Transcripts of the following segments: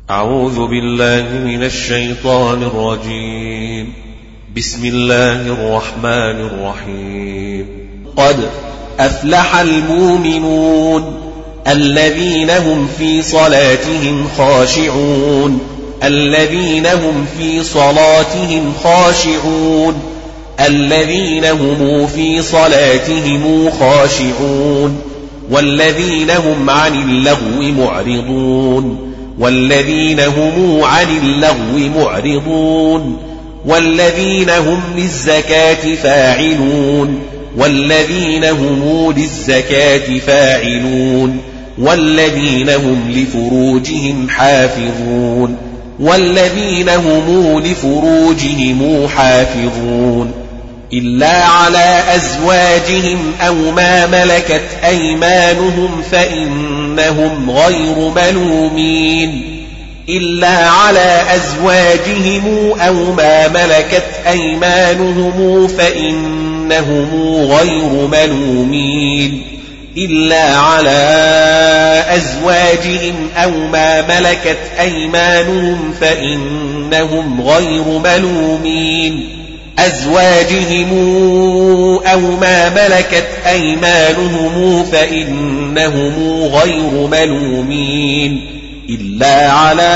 أعوذ بالله من الشيطان الرجيم. بسم الله الرحمن الرحيم. قد أفلح المؤمنون الذين هم في صلاتهم خاشعون الذين هم في صلاتهم خاشعون الذين هم في صلاتهم خاشعون والذين هم عن اللغو معرضون والذين هم عن اللغو معرضون والذين هم للزكاة فاعلون والذين هم للزكاة فاعلون والذين هم لفروجهم حافظون والذين هم لفروجهم حافظون إلا على أزواجهم أو ما ملكت أيمانهم فإنهم غير ملومين إلا على أزواجهم أو ما ملكت أيمانهم فإنهم غير ملومين إلا على أزواجهم أو ما ملكت أيمانهم فإنهم غير ملومين أزواجهم أو ما ملكت أيمانهم فإنهم غير ملومين إلا على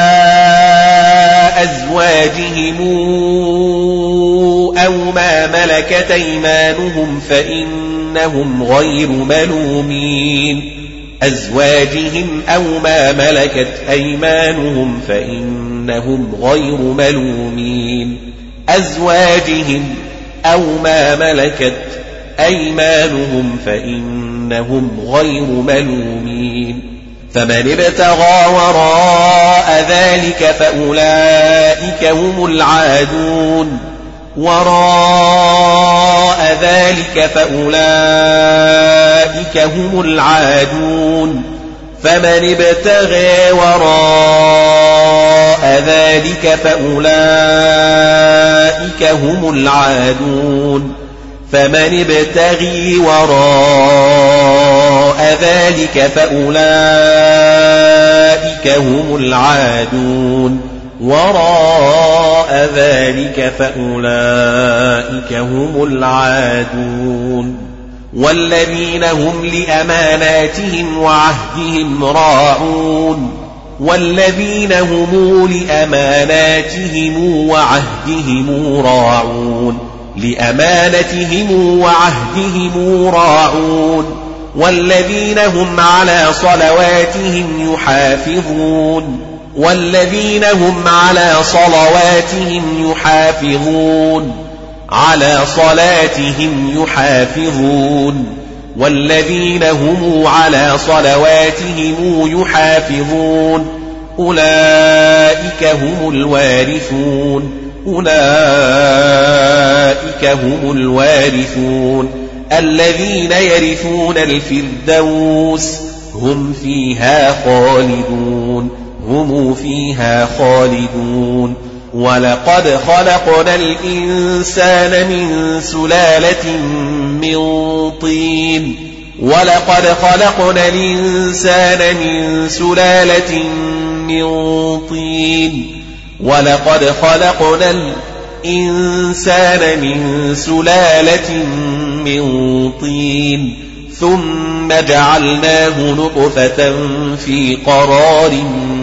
أزواجهم أو ما ملكت أيمانهم فإنهم غير ملومين أزواجهم أو ما ملكت أيمانهم فإنهم غير ملومين أزواجهم أو ما ملكت أيمانهم فإنهم غير ملومين فمن ابتغى وراء ذلك فأولئك هم العادون وراء ذلك فأولئك هم العادون فمن ابتغى وراء ذلك فأولئك هم العادون فمن ابتغي وراء ذلك فأولئك هم العادون وراء ذلك فأولئك هم العادون والذين هم لأماناتهم وعهدهم راعون والذين هم لأماناتهم وعهدهم راعون لأمانتهم وعهدهم راعون والذين هم على صلواتهم يحافظون والذين هم على صلواتهم يحافظون على صلاتهم يحافظون والذين هم على صلواتهم يحافظون أولئك هم الوارثون أولئك هم الوارثون الذين يرثون الفردوس هم فيها خالدون ولقد خلقنا الإنسان من سلالة من طين ولقد خلقنا الإنسان من سلالة من طين ولقد خلقنا الإنسان من سلالة من طين ثم جعلناه نطفة في قرار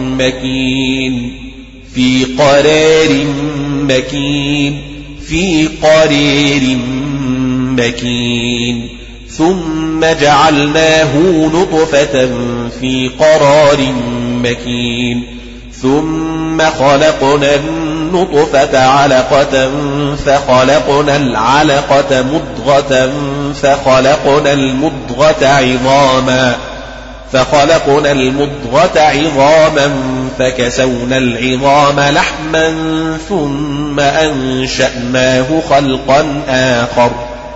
مكين ثم جعلناه نطفة في قرار مكين ثم خلقنا النطفة علقة فخلقنا العلقة مضغة فخلقنا المضغة عظاما فكسونا العظام لحما ثم أنشأناه خلقا آخر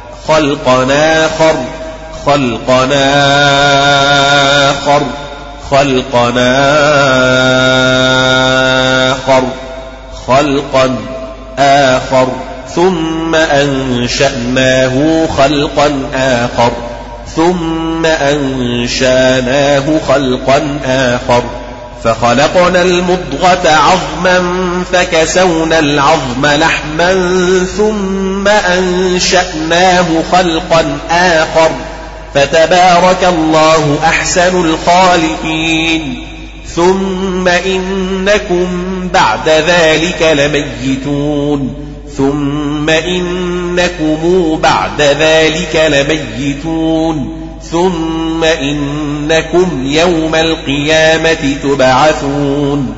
ثم أنشأناه خلقا آخر فخلقنا المضغة عظما فكسونا العظم لحما ثم أنشأناه خلقا آخر فتبارك الله أحسن الخالقين ثم إنكم بعد ذلك لميتون ثم إنكم بعد ذلك لميتون ثم إنكم يوم القيامة تبعثون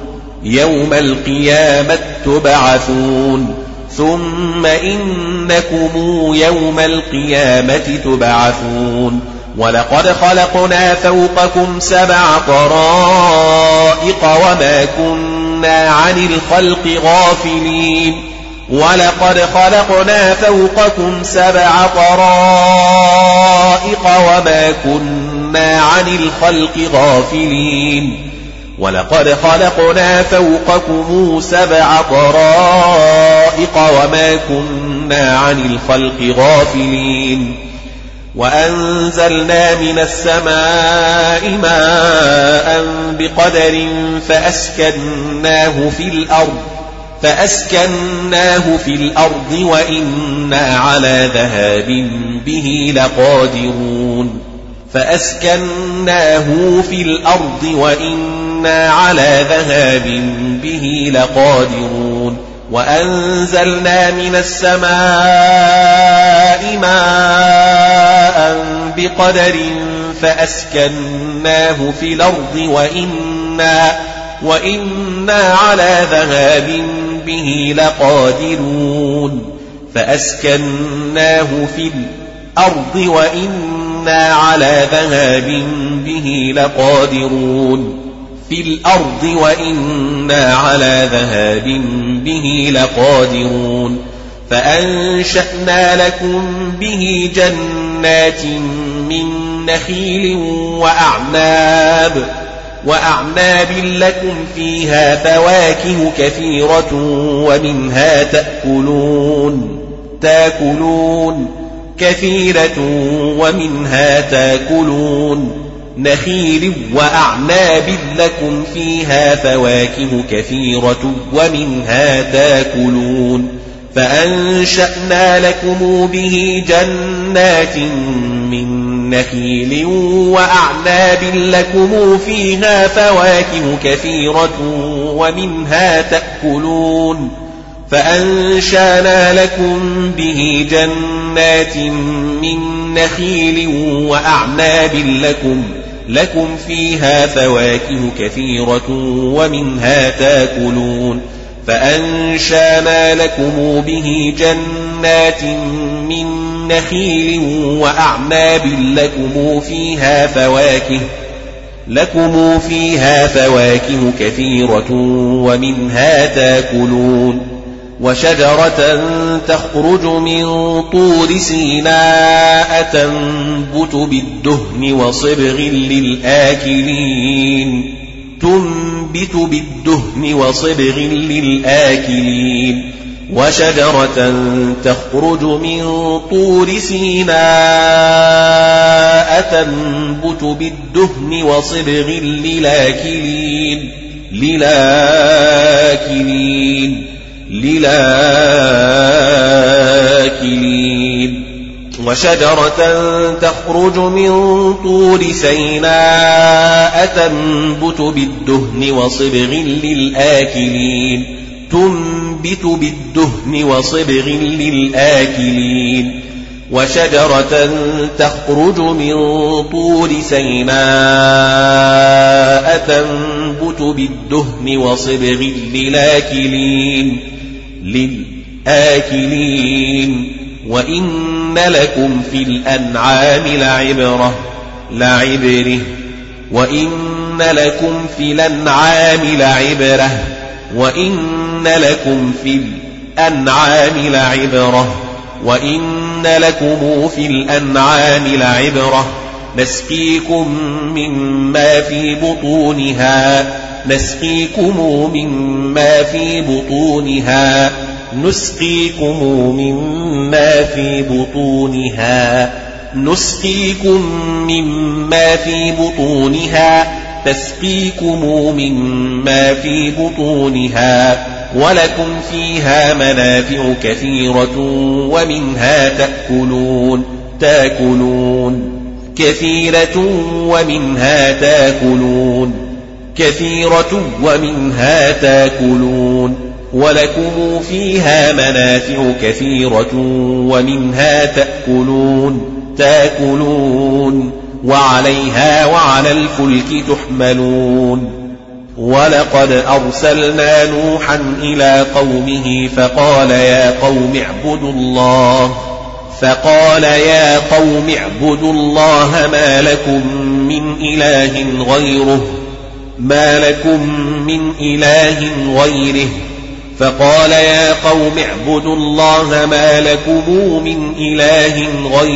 ثم إنكم يوم القيامة تبعثون ولقد خلقنا فوقكم 7 طرائق وما كنا عن الخلق غافلين ولقد خلقنا فوقكم 7 طرائق وما كنا عن الخلق غافلين ولقد خلقنا فوقكم 7 طرائق وما كنا عن الخلق غافلين وأنزلنا من السماء ماء بقدر فأسكناه في الأرض وإنا على ذهاب به لقادرون وأنزلنا من السماء ماء بقدر فأسكناه في الأرض وإنا على ذهاب به لقادرون في الأرض وإنا على ذهاب به لقادرون فأنشأنا لكم به جنات من نخيل وأعناب لكم فيها فواكه كثيرة ومنها تاكلون نخيل وأعناب لكم فيها فواكه كثيرة ومنها تاكلون فأنشأنا لكم به جنات من نخيل وأعناب لكم فيها فواكه كثيرة ومنها تأكلون فأنشأنا لكم به جنات من نخيل وأعناب لكم فيها فواكه كثيرة ومنها تاكلون فأنشأنا لكم به جنات من نخيل وأعناب لكم فيها فواكه كثيرة ومنها تاكلون وشجرة تخرج من طور سيناء تنبت بالدهن وصبغ للآكلين وشجرة تخرج من طور سيناء تنبت بالدهن وصبغ للآكلين وشجرة تخرج من طور سيناء تنبت بالدهن وصبغ للآكلين وشجرة تخرج من طور سيناء تنبت بالدهن وصبغ للآكلين وإن لكم في الأنعام لعبرة وإن لكم في الأنعام لعبرة نسقيكم مما في بطونها تسقيكم مما في بطونها ولكم فيها منافع كثيرة ومنها تأكلون كثيرة ومنها تأكلون ولكم فيها منافع كثيرة ومنها تأكلون وعليها وعلى الفلك تحملون ولقد أرسلنا نوحا إلى قومه فقال يا قوم اعبدوا الله ما لكم من إله غيره فقال يا قوم اعبدوا الله ما لكم من إله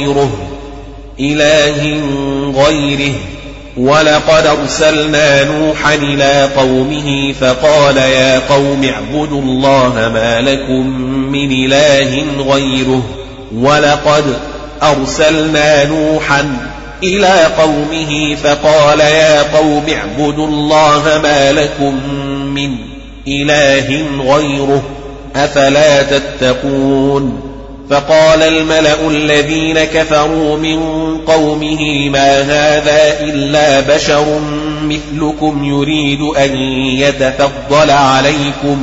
غيره ولقد أرسلنا نوحا إلى قومه فقال يا قوم اعبدوا الله ما لكم من إله غيره ولقد أرسلنا نوحا إلى قومه فقال يا قوم اعبدوا الله ما لكم من إله غيره أفلا تتقون فقال الملأ الذين كفروا من قومه ما هذا إلا بشر مثلكم يريد أن يتفضل عليكم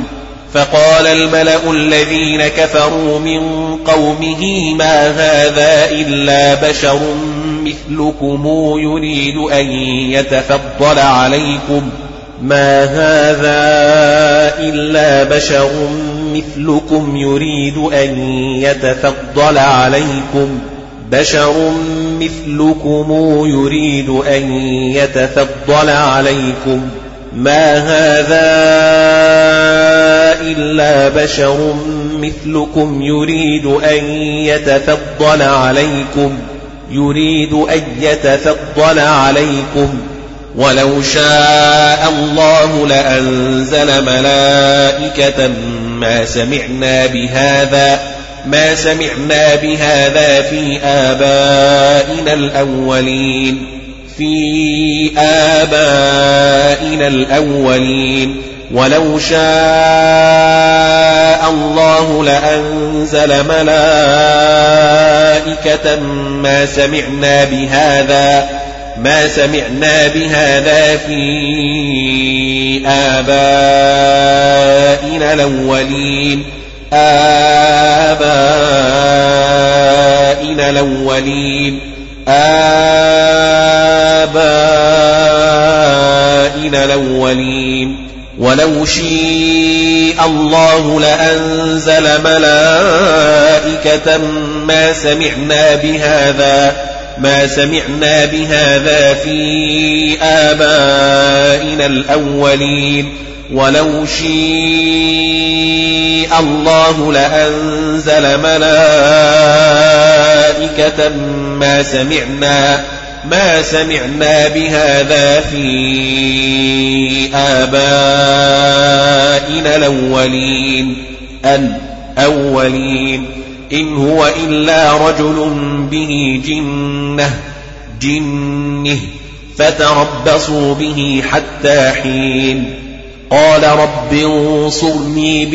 ولو شاء الله لأنزل ملائكة ما سمعنا بهذا في آبائنا الأولين ولو شاء الله لأنزل ملائكة ما سمعنا بهذا في آبائنا الأولين ولو شاء الله لأنزل ملائكة ما سمعنا بهذا في آبائنا الأولين ولو شاء الله لأنزل ملائكة ما سمعنا بهذا في آبائنا الأولين إن هو إلا رجل به جنة فتربصوا به حتى حين قال رب انصرني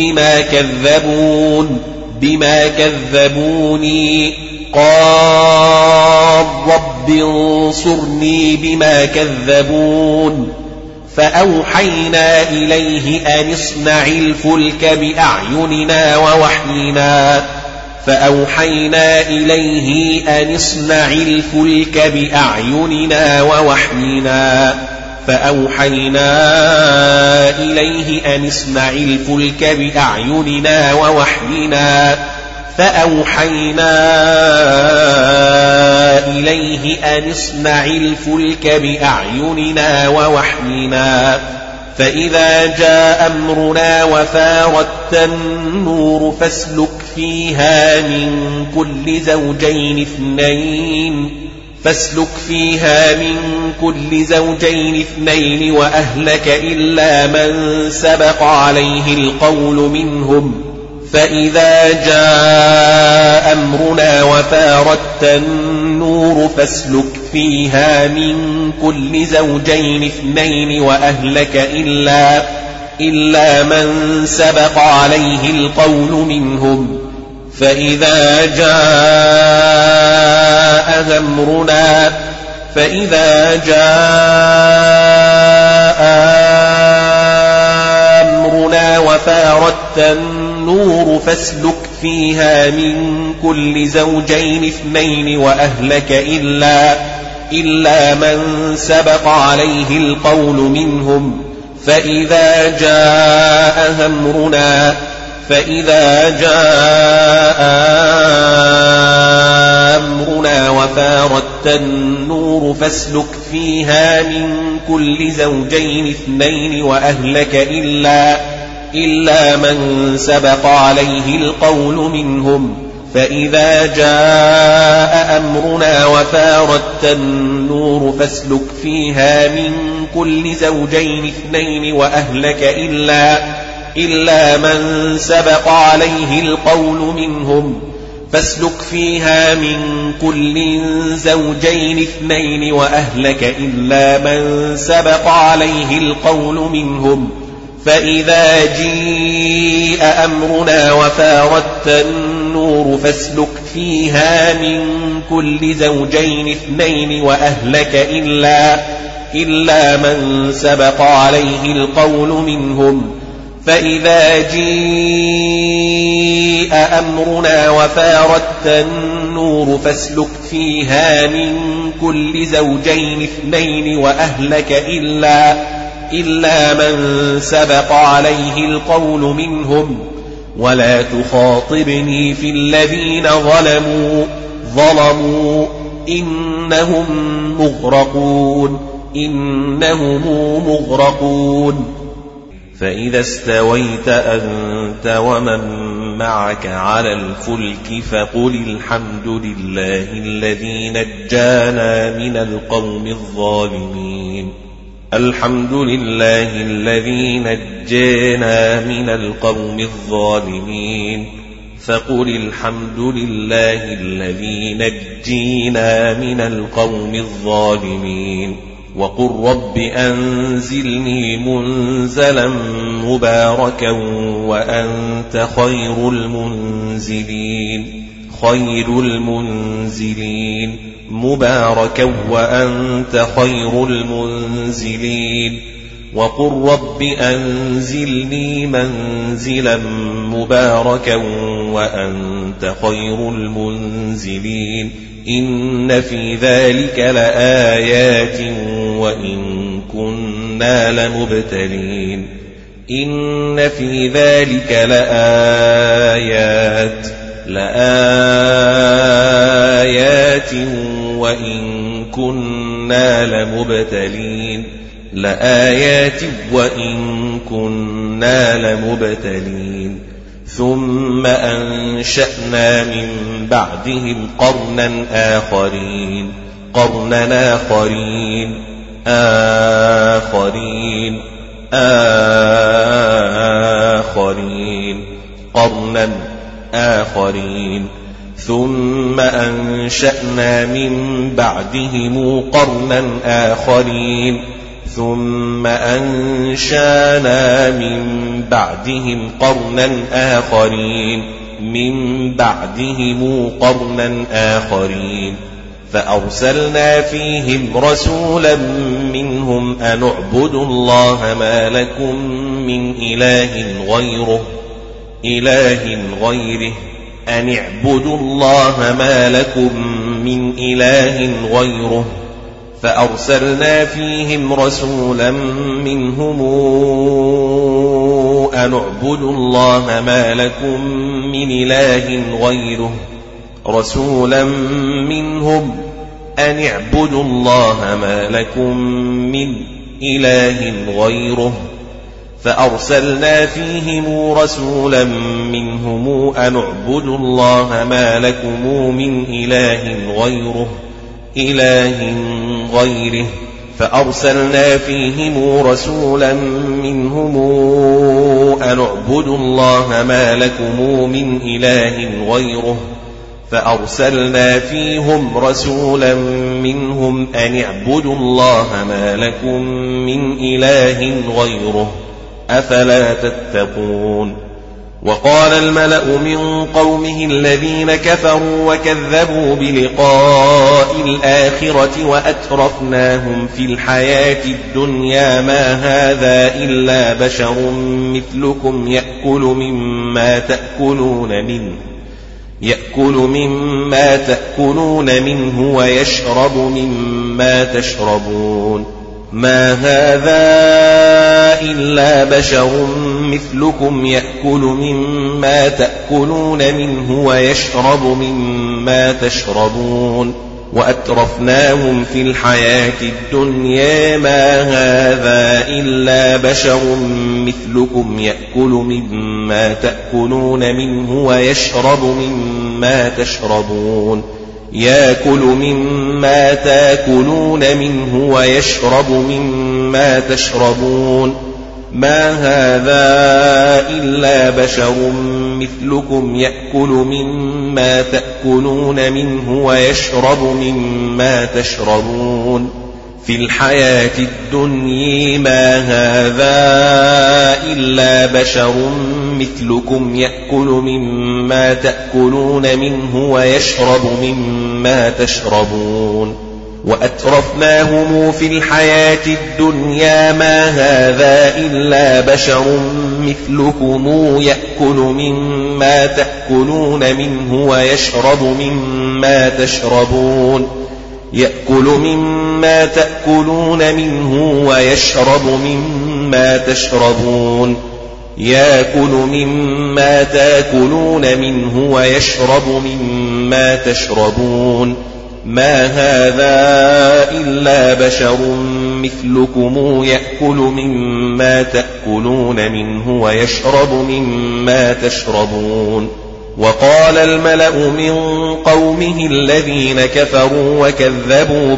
بما كذبوني قال رب انصرني بما كذبون فأوحينا إليه أن اصنع الفلك بأعيننا ووحينا فإذا جاء أمرنا وفارت النور فاسلك فيها من كل زوجين اثنين وأهلك إلا من سبق عليه القول منهم فإذا جاء أمرنا وفارت النور فاسلك فيها من كل زوجين اثنين وأهلك إلا من سبق عليه القول منهم. فإذا جاء أمرنا وفارت النور فاسلك فيها من كل زوجين اثنين وأهلك إلا من سبق عليه القول منهم. فإذا جاء أمرنا وفارت النور فاسلك فيها من كل زوجين اثنين وأهلك إلا من سبق عليه القول منهم. فإذا جاء أمرنا وفارت النور فاسلك فيها من كل زوجين اثنين وأهلك إلا من سبق عليه القول منهم. فاسلك فيها من كل زوجين اثنين وأهلك إلا من سبق عليه القول منهم. فإذا جيء أمرنا وفارت النور فاسلك فيها من كل زوجين اثنين وأهلك إلا من سبق عليه القول منهم. فإذا جيء أمرنا وفارت النور فاسلك فيها من كل زوجين اثنين وأهلك إلا من سبق عليه القول منهم. ولا تخاطبني في الذين ظلموا إنهم مغرقون. فإذا استويت أنت ومن معك على الفلك فقل الحمد لله الذي نجانا من القوم الظالمين. الحمد لله الذي نجانا من القوم الظالمين. فقل الحمد لله الذي نجينا من القوم الظالمين. وقل رب أنزلني منزلا مباركا وأنت خير المنزلين مباركا وأنت خير المنزلين. وقل رب أنزلني منزلا مباركا وأنت خير المنزلين. إن في ذلك لآيات وإن كنا لمبتلين. إن في ذلك لآيات وإن كنا لمبتلين. ثم أنشأنا من بعدهم قرنا آخرين ثم أنشأنا من بعدهم قرنا آخرين ثم أنشأنا من بعدهم قرنا آخرين فأرسلنا فيهم رسولا منهم أن اعبدوا الله ما لكم من إله غيره أن اعبدوا الله ما لكم من إله غيره. فأرسلنا فيهم رسولا منهم أن اعبدوا الله ما لكم من إله غيره فأرسلنا فيهم رسولا منهم أن اعبدوا الله ما لكم من إله غيره فأرسلنا فيهم رسولا منهم أن اعبدوا اعبدوا الله ما لكم من إله غيره فأرسلنا فيهم رسولا منهم أن اعبدوا الله ما لكم من إله غيره أفلا تتقون. وقال الملأ من قومه الذين كفروا وكذبوا بلقاء الآخرة وأترفناهم في الحياة الدنيا ما هذا إلا بشر مثلكم يأكل مما تأكلون منه ويشرب مما تشربون ما هذا إلا بشر مثلكم يأكل مما تأكلون منه ويشرب مما تشربون وأترفناهم في الحياة الدنيا ما هذا إلا بشر مثلكم يأكل مما تأكلون منه ويشرب مما تشربون ويشرب مما تشربون ما هذا إلا بشر مثلكم يأكل مما تأكلون منه ويشرب مما تشربون في الحياة الدنيا ما هذا إلا بشر مثلكم يأكل مما تأكلون منه ويشرب مما تشربون وأترفناهم في الحياة الدنيا ما هذا إلا بشر مثلكم يأكل مما تأكلون منه ويشرب مما تشربون ما هذا إلا بشر مثلكم يأكل مما تأكلون منه ويشرب مما تشربون. وقال الملأ من قومه الذين كفروا وكذبوا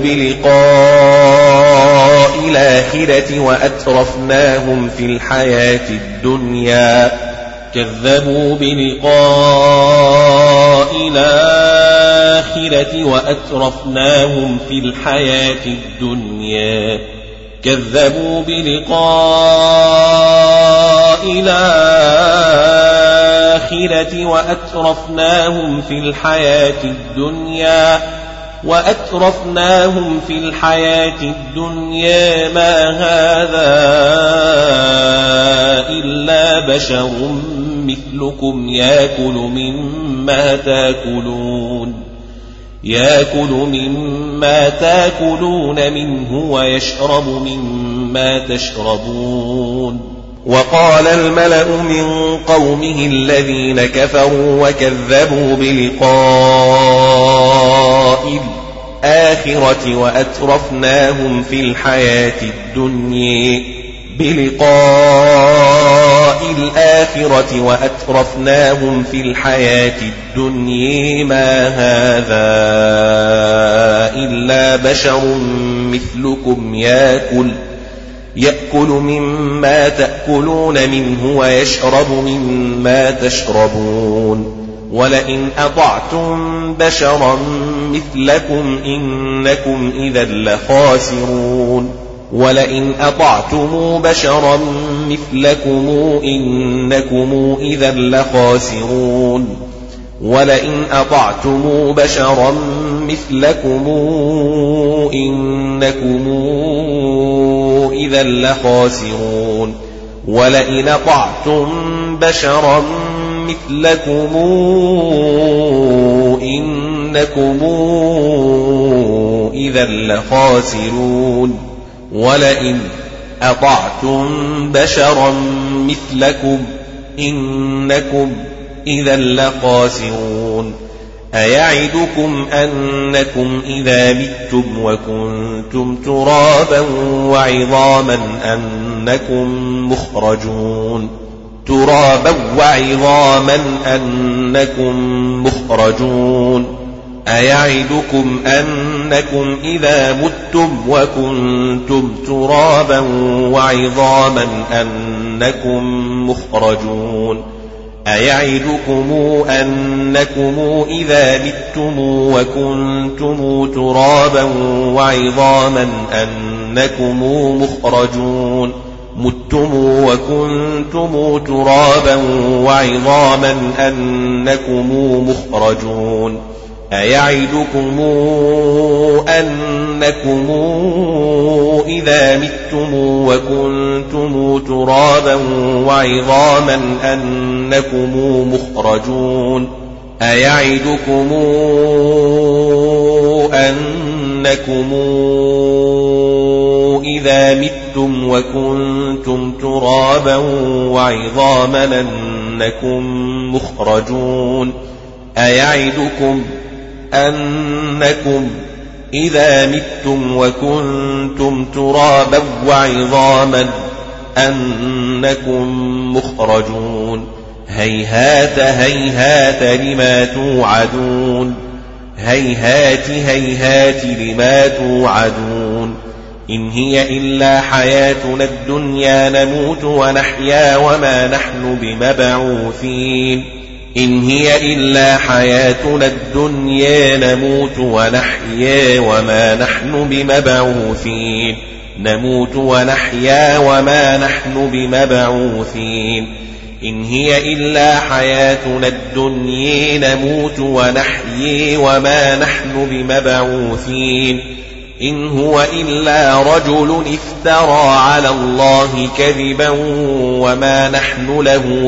بلقاء الآخرة وأترفناهم في الحياة الدنيا كذبوا بلقاء الآخرة وأترفناهم في الحياة الدنيا ما هذا إلا بشر مثلكم يأكل مما تأكلون منه ويشرب مما تشربون. وقال الملأ من قومه الذين كفروا وكذبوا بلقاء الآخرة وأترفناهم في الحياة الدنيا ما هذا إلا بشر مثلكم يأكل مما تأكلون منه ويشرب مما تشربون ولئن أطعتم بشرا مثلكم إنكم إذا لخاسرون. ولئن أطعتم بشرا مثلكم إنكم إذا لخاسرون. ولئن أطعتم بشرا مثلكم إنكم إذا لخاسرون. أيعدكم أنكم إذا متم وكنتم ترابا وعظاما أنكم مخرجون أيعدكم أنكم إذا متم وكنتم ترابا وعظاما أنكم مخرجون أيعدكم أنكم إذا متم وكنتم ترابا وعظاما أنكم مخرجون متم وكنتم ترابا وعظاما أنكم مخرجون أيعدكم أنكم إذا متم وكنتم ترابا وعظاما أنكم مخرجون أيعدكم أنكم إذا متم وكنتم ترابا وعظاما أنكم مخرجون أيعدكم أنكم إذا متم وكنتم ترابا وعظاما أنكم مخرجون هيهات هيهات لما توعدون هيهات هيهات لما توعدون إن هي إلا حياتنا الدنيا نموت ونحيا وما نحن بمبعوثين إن هي إلا حياتنا الدنيا نموت ونحيا وما نحن بمبعوثين نموت ونحيا وما نحن بمبعوثين إن هي إلا حياتنا الدنيا نموت ونحيا وما نحن بمبعوثين إن هو إلا رجل افترى على الله كذبا وما نحن له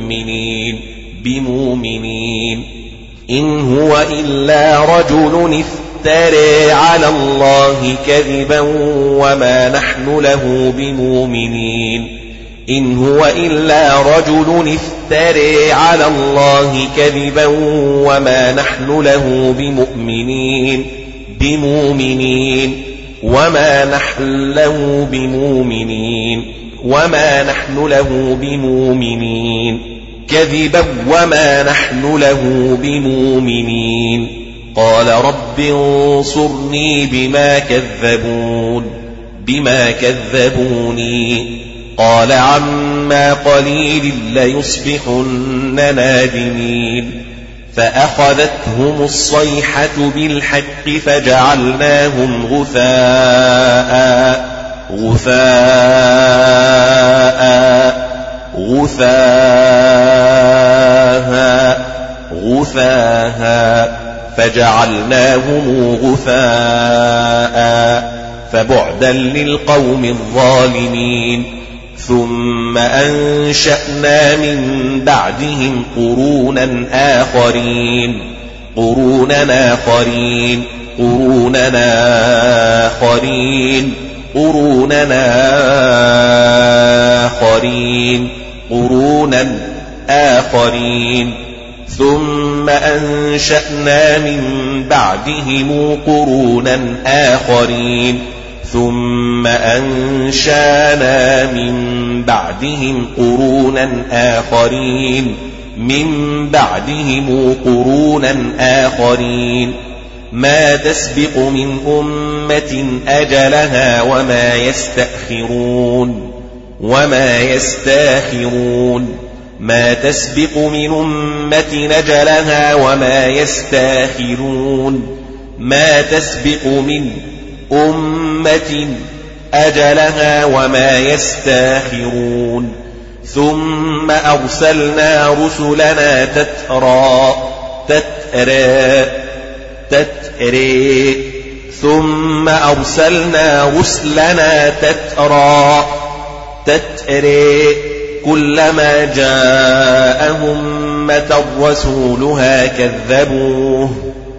بمؤمنين إن هو إلا رجل افترى على الله كذبا وما نحن له بمؤمنين إن هو إلا رجل افترى على الله كذبا وما نحن له بمؤمنين وما نحن له بمؤمنين كذبا وما نحن له بمؤمنين قال رب انصرني بما كذبوني قال عما قليل ليصبحن نادمين فأخذتهم الصيحة بالحق فجعلناهم غثاء فجعلناهم غثاء فبعدا للقوم الظالمين ثم أنشأنا من بعدهم قرونا آخرين ثم أنشأنا من بعدهم قرونا آخرين ثم أنشأنا من بعدهم قرونا آخرين ما تسبق من أمة أجلها وما يستاخرون ما تسبق من أمة أجلها وما يستاخرون ما تسبق من أمة أجلها وما يستاخرون ثم أرسلنا رسلنا تترى ثم أرسلنا رسلنا تترى كلما جاء أمة رسولها كذبوه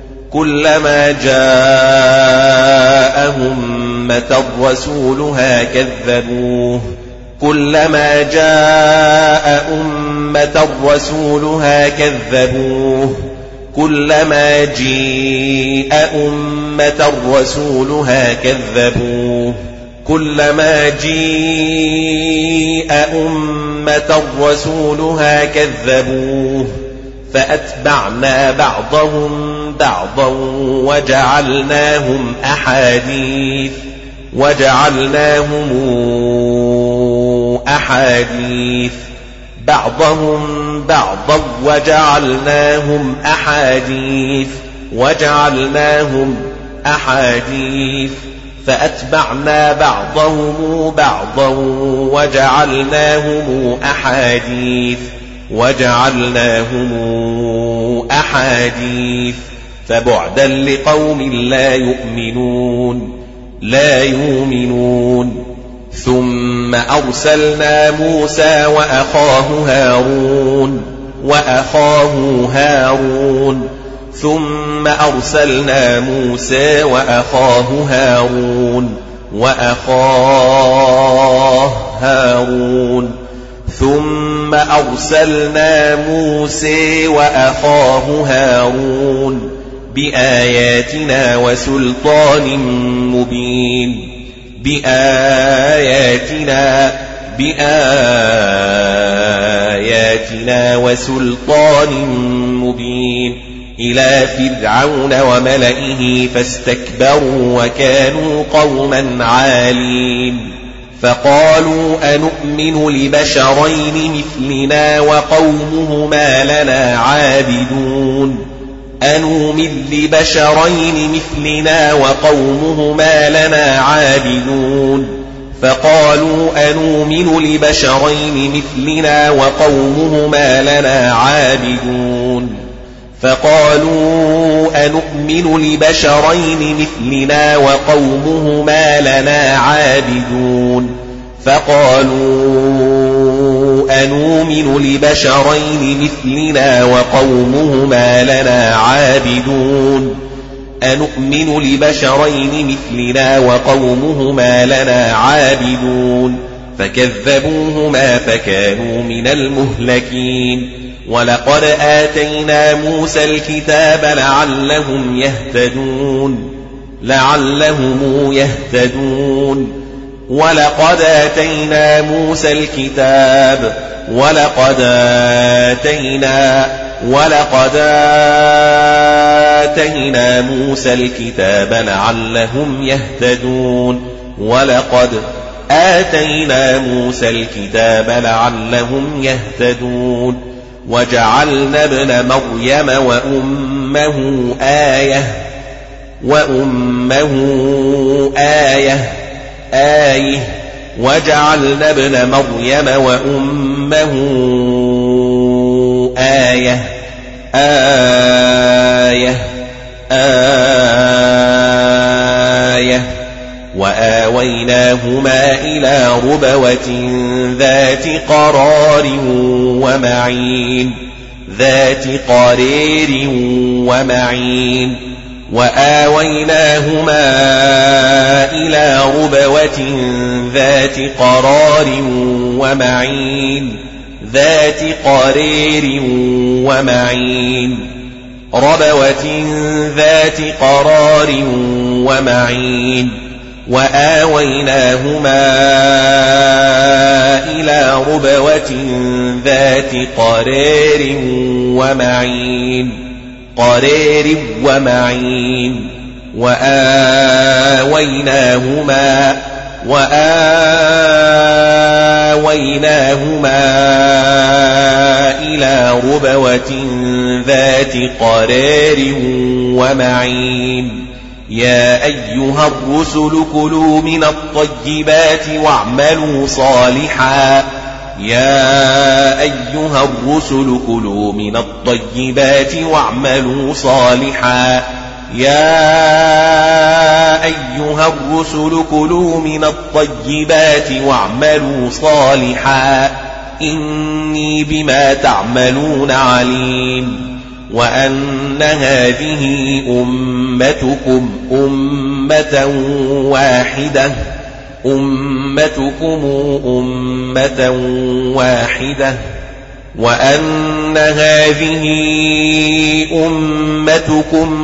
كلما جاء أمة رسولها كذبوه كلما جيء أمة رسولها كذبوه كلما جيء أمة رسولها كذبوه فأتبعنا بعضهم بعضا وجعلناهم أحاديث بعضهم بعضا وجعلناهم أحاديث فأتبعنا بعضهم بعضا وجعلناهم أحاديث فبعدا لقوم لا يؤمنون ثم أرسلنا موسى وأخاه هارون ثم أرسلنا موسى وأخاه هارون بآياتنا وسلطان مبين إلى فرعون وملئه فاستكبروا وكانوا قوما عالين فقالوا أنؤمن لبشرين مثلنا وقومهما لنا عابدون فقالوا أنؤمن لبشرين مثلنا وقومهما لنا عابدون فكذبوهما فكانوا من المهلكين ولقد آتينا موسى الكتاب لعلهم يهتدون ولقد آتينا موسى الكتاب لعلهم يهتدون وجعلنا ابن مريم وأمه آية وآويناهما إلى ربوة ذات قرار ومعين يا أيها الرسل كلوا من الطيبات واعملوا صالحا إني بما تعملون عليم وأن هذه أمتكم أمة واحدة وأن هذه أمتكم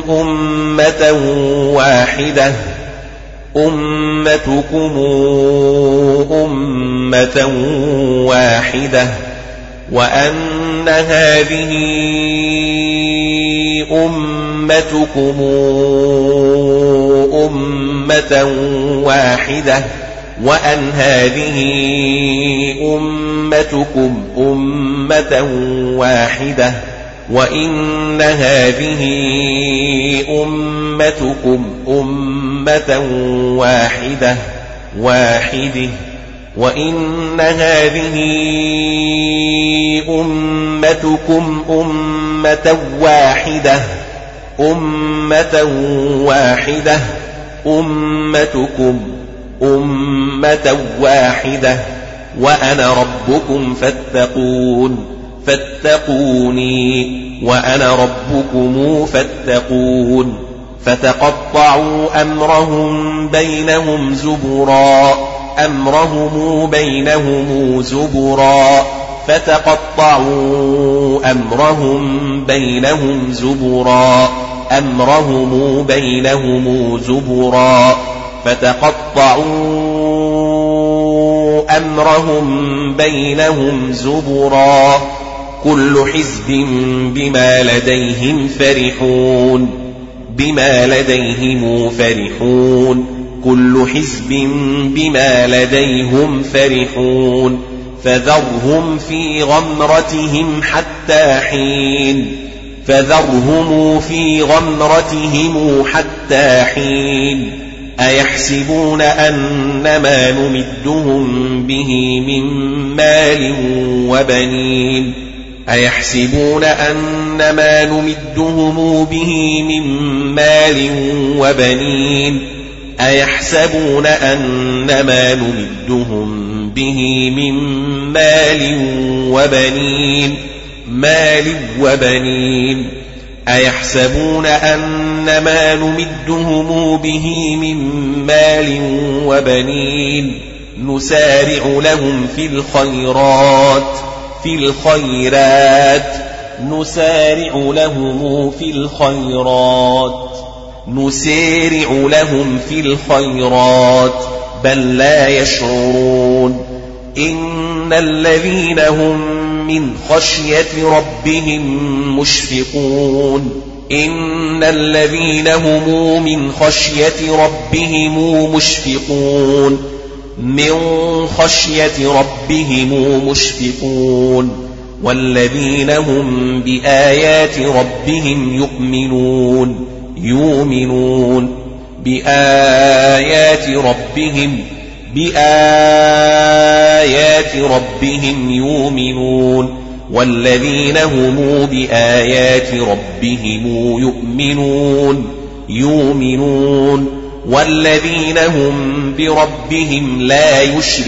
أمة واحدة وأن هذه أمتكم أمة واحدة وأن هذه أمتكم أمة واحدة وإن هذه أمتكم أمة واحدة وإن هذه أمتكم أمة واحدة أمتكم أمة واحدة وأنا ربكم فاتقوني وأنا ربكم فاتقون فتقطعوا أمرهم بينهم زبرا فتقطعوا أمرهم بينهم زبرا كل حزب بما لديهم فرحون كل حزب بما لديهم فرحون فذرهم في غمرتهم حتى حين أيحسبون أن ما نمدهم به من مال وبنين أيحسبون أن ما نمدهم به من مال وبنين أيحسبون أن ما نمدهم به من مال وبنين نسارع لهم في الخيرات بل لا يشعرون إن الذين هم من خشية ربهم مشفقون والذين هم بآيات ربهم يؤمنون بآيات ربهم يؤمنون والذين هم بآيات ربهم يؤمنون والذين هم بربهم لا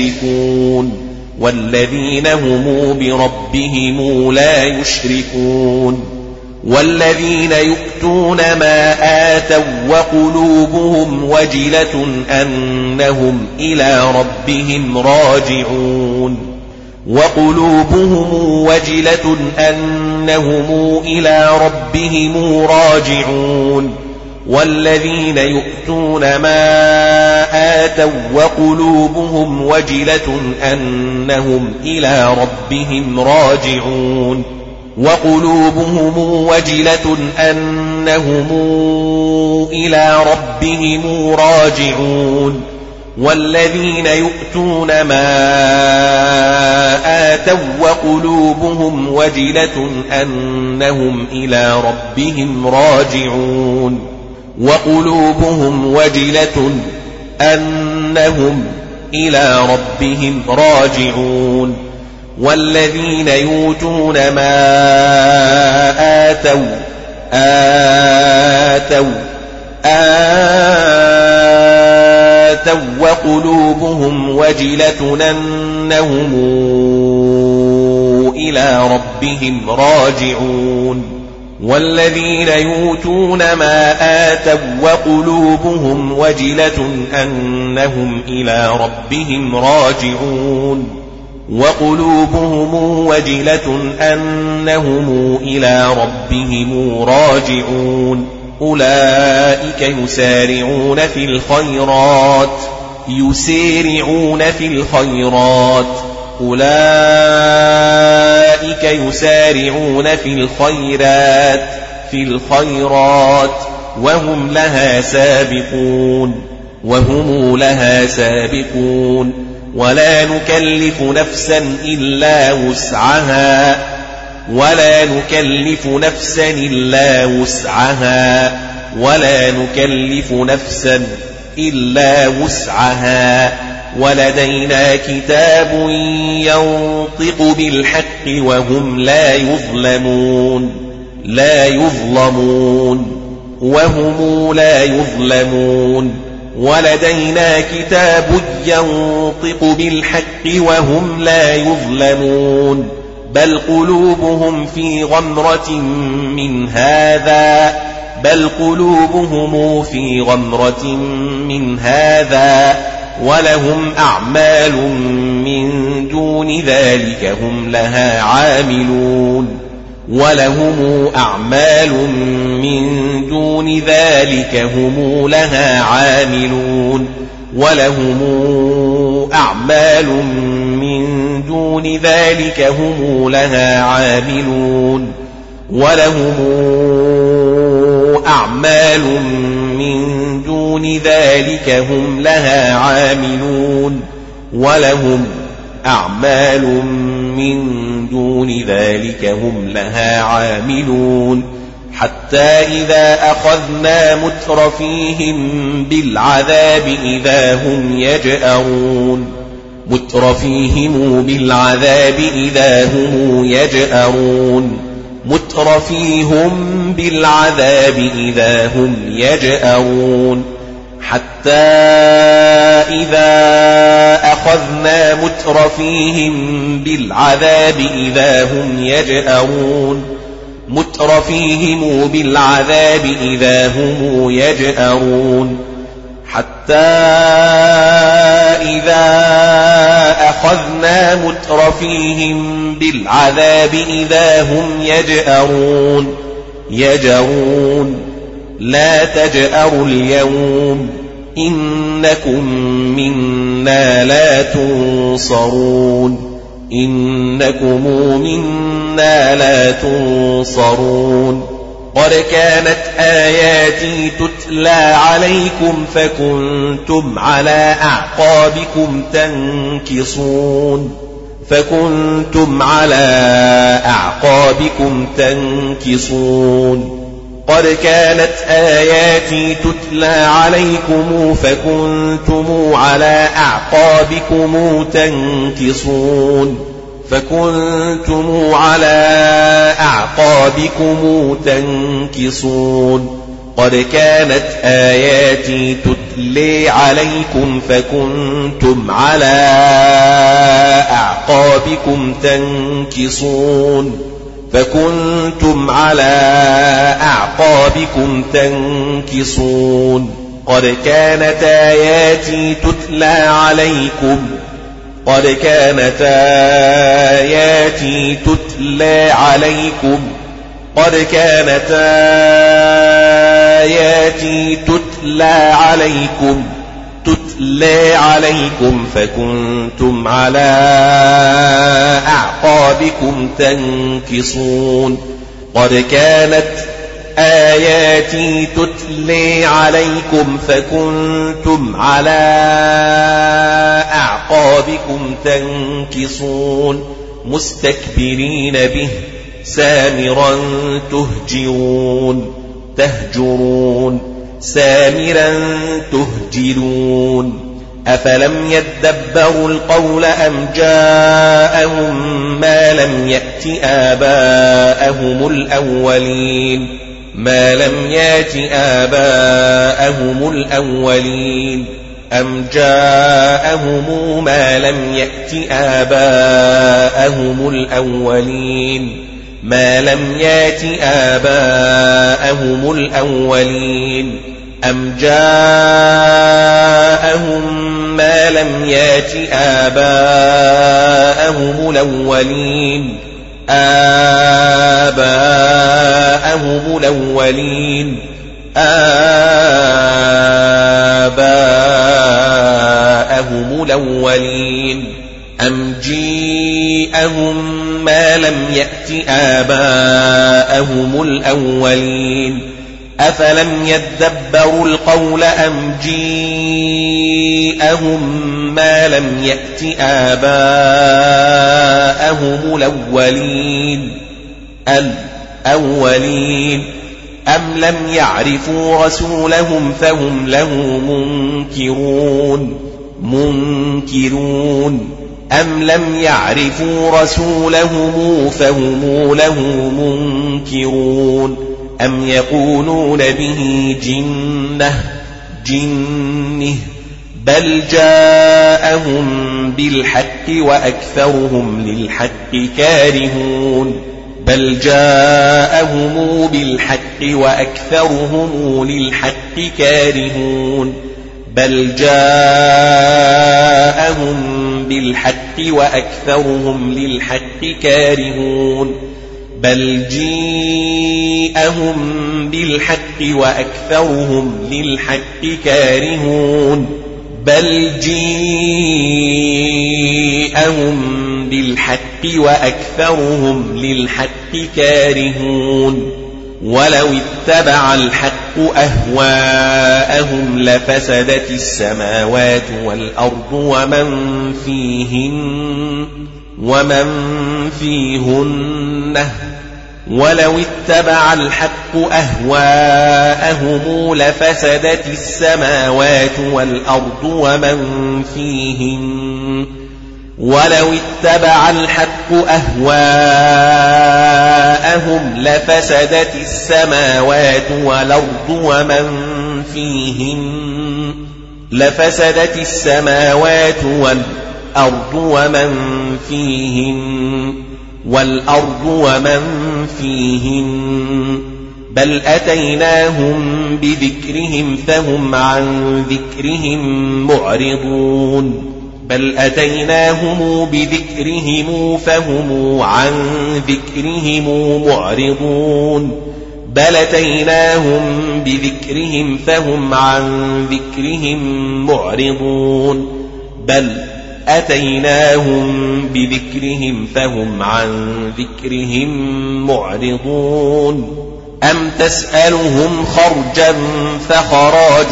يشركون والذين يؤتون ما آتوا وقلوبهم وجلة أنهم إلى ربهم راجعون والذين يؤتون ما آتوا وقلوبهم وجلة أنهم إلى ربهم راجعون والذين يؤتون ما آتوا وقلوبهم وجلة أنهم إلى ربهم راجعون والذين يؤتون ما آتوا وقلوبهم وجلة أنهم إلى ربهم راجعون والذين يؤتون ما آتوا وقلوبهم وجلة أنهم إلى ربهم راجعون أولئك يسارعون في الخيرات أولئك يسارعون في الخيرات وهم لها سابقون ولا نكلف نفسا إلا وسعها ولدينا كتاب ينطق بالحق وهم لا يظلمون ولدينا كتاب ينطق بالحق وهم لا يظلمون بل قلوبهم في غمرة من هذا ولهم أعمال من دون ذلك هم لها عاملون ولهم أعمال من دون ذلك هم لها عاملون حتى إذا أخذنا مترفيهم بالعذاب إذا هم يجأرون حتى إذا أخذنا مترفيهم بالعذاب إذا هم يجأرون حتى إذا أخذنا مترفيهم بالعذاب إذا هم يجأرون لا تجأروا اليوم إنكم منا لا تنصرون قد كانت آياتي تتلى عليكم فكنتم على أعقابكم تنكصون قد كانت آياتي تتلى عليكم فكنتم على أعقابكم تنكصون قد كانت آياتي تتلى عليكم فكنتم على أعقابكم تنكصون قد كانت آياتي تتلى عليكم فكنتم على أعقابكم تنكصون قد كانت آياتي تتلى عليكم فكنتم على أعقابكم تنكصون مستكبرين به سامرا تهجرون أفلم يدبروا القول أم جاءهم ما لم يأت آباءهم الأولين أم جاءهم ما لم يأت آباءهم الأولين ما لم يأت آباءهم الأولين أم جاءهم ما لم يأت آباءهم الأولين آباءهم الأولين أم جيءهم ما لم يأت آباءهم الأولين أفلم يدبروا القول أم جيءهم ما لم يأت آباءهم الأولين أم لم يعرفوا رسولهم فهم له منكرون أم لم يعرفوا رسولهم فهم له منكرون أم يقولون به جنة بل جاءهم بالحق وأكثرهم للحق كارهون ولو اتبع الحق أهواءهم لفسدت السماوات والأرض ومن فيهن ولو اتبع الحق أهواءهم لفسدت السماوات والأرض ومن فيهن بل أتيناهم بذكرهم فهم عن ذكرهم معرضون أم تسألهم خرجا فخراج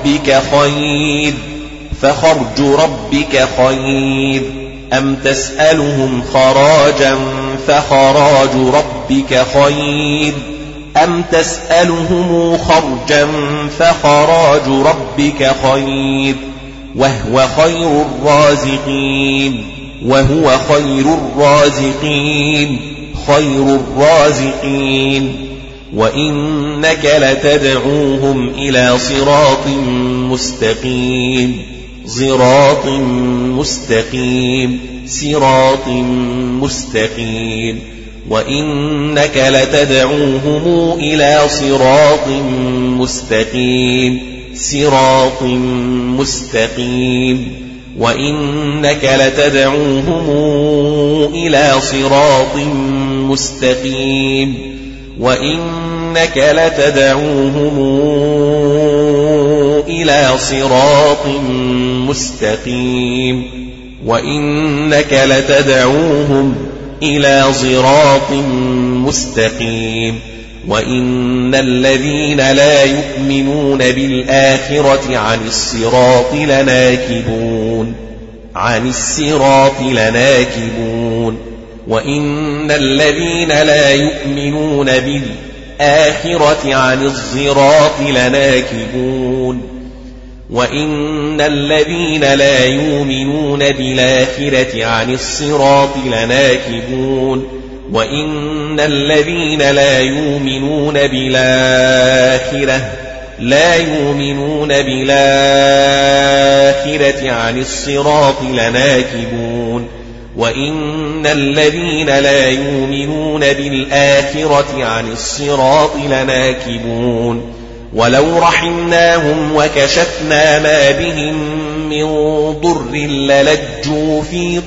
ربك خير أم تسألهم خراجا فخراج ربك خير أم تسألهم خرجا فخراج ربك خير وهو خير الرازقين وإنك لتدعوهم إلى صراط مستقيم وإنك لتدعوهم إلى صراط مستقيم وإنك لتدعوهم إلى صراط مستقيم وإن الذين لا يؤمنون بالآخرة عن الصراط لناكبون وإن الذين لا يؤمنون بالآخرة عن الصراط لناكبون وإن الذين لا يؤمنون بالآخرة عن الصراط لناكبون وإن الذين لا يؤمنون بالآخرة عن الصراط لناكبون وإن الذين لا يؤمنون بالآخرة عن الصراط لناكبون ولو رحمناهم وكشفنا ما بهم من ضر للجوا في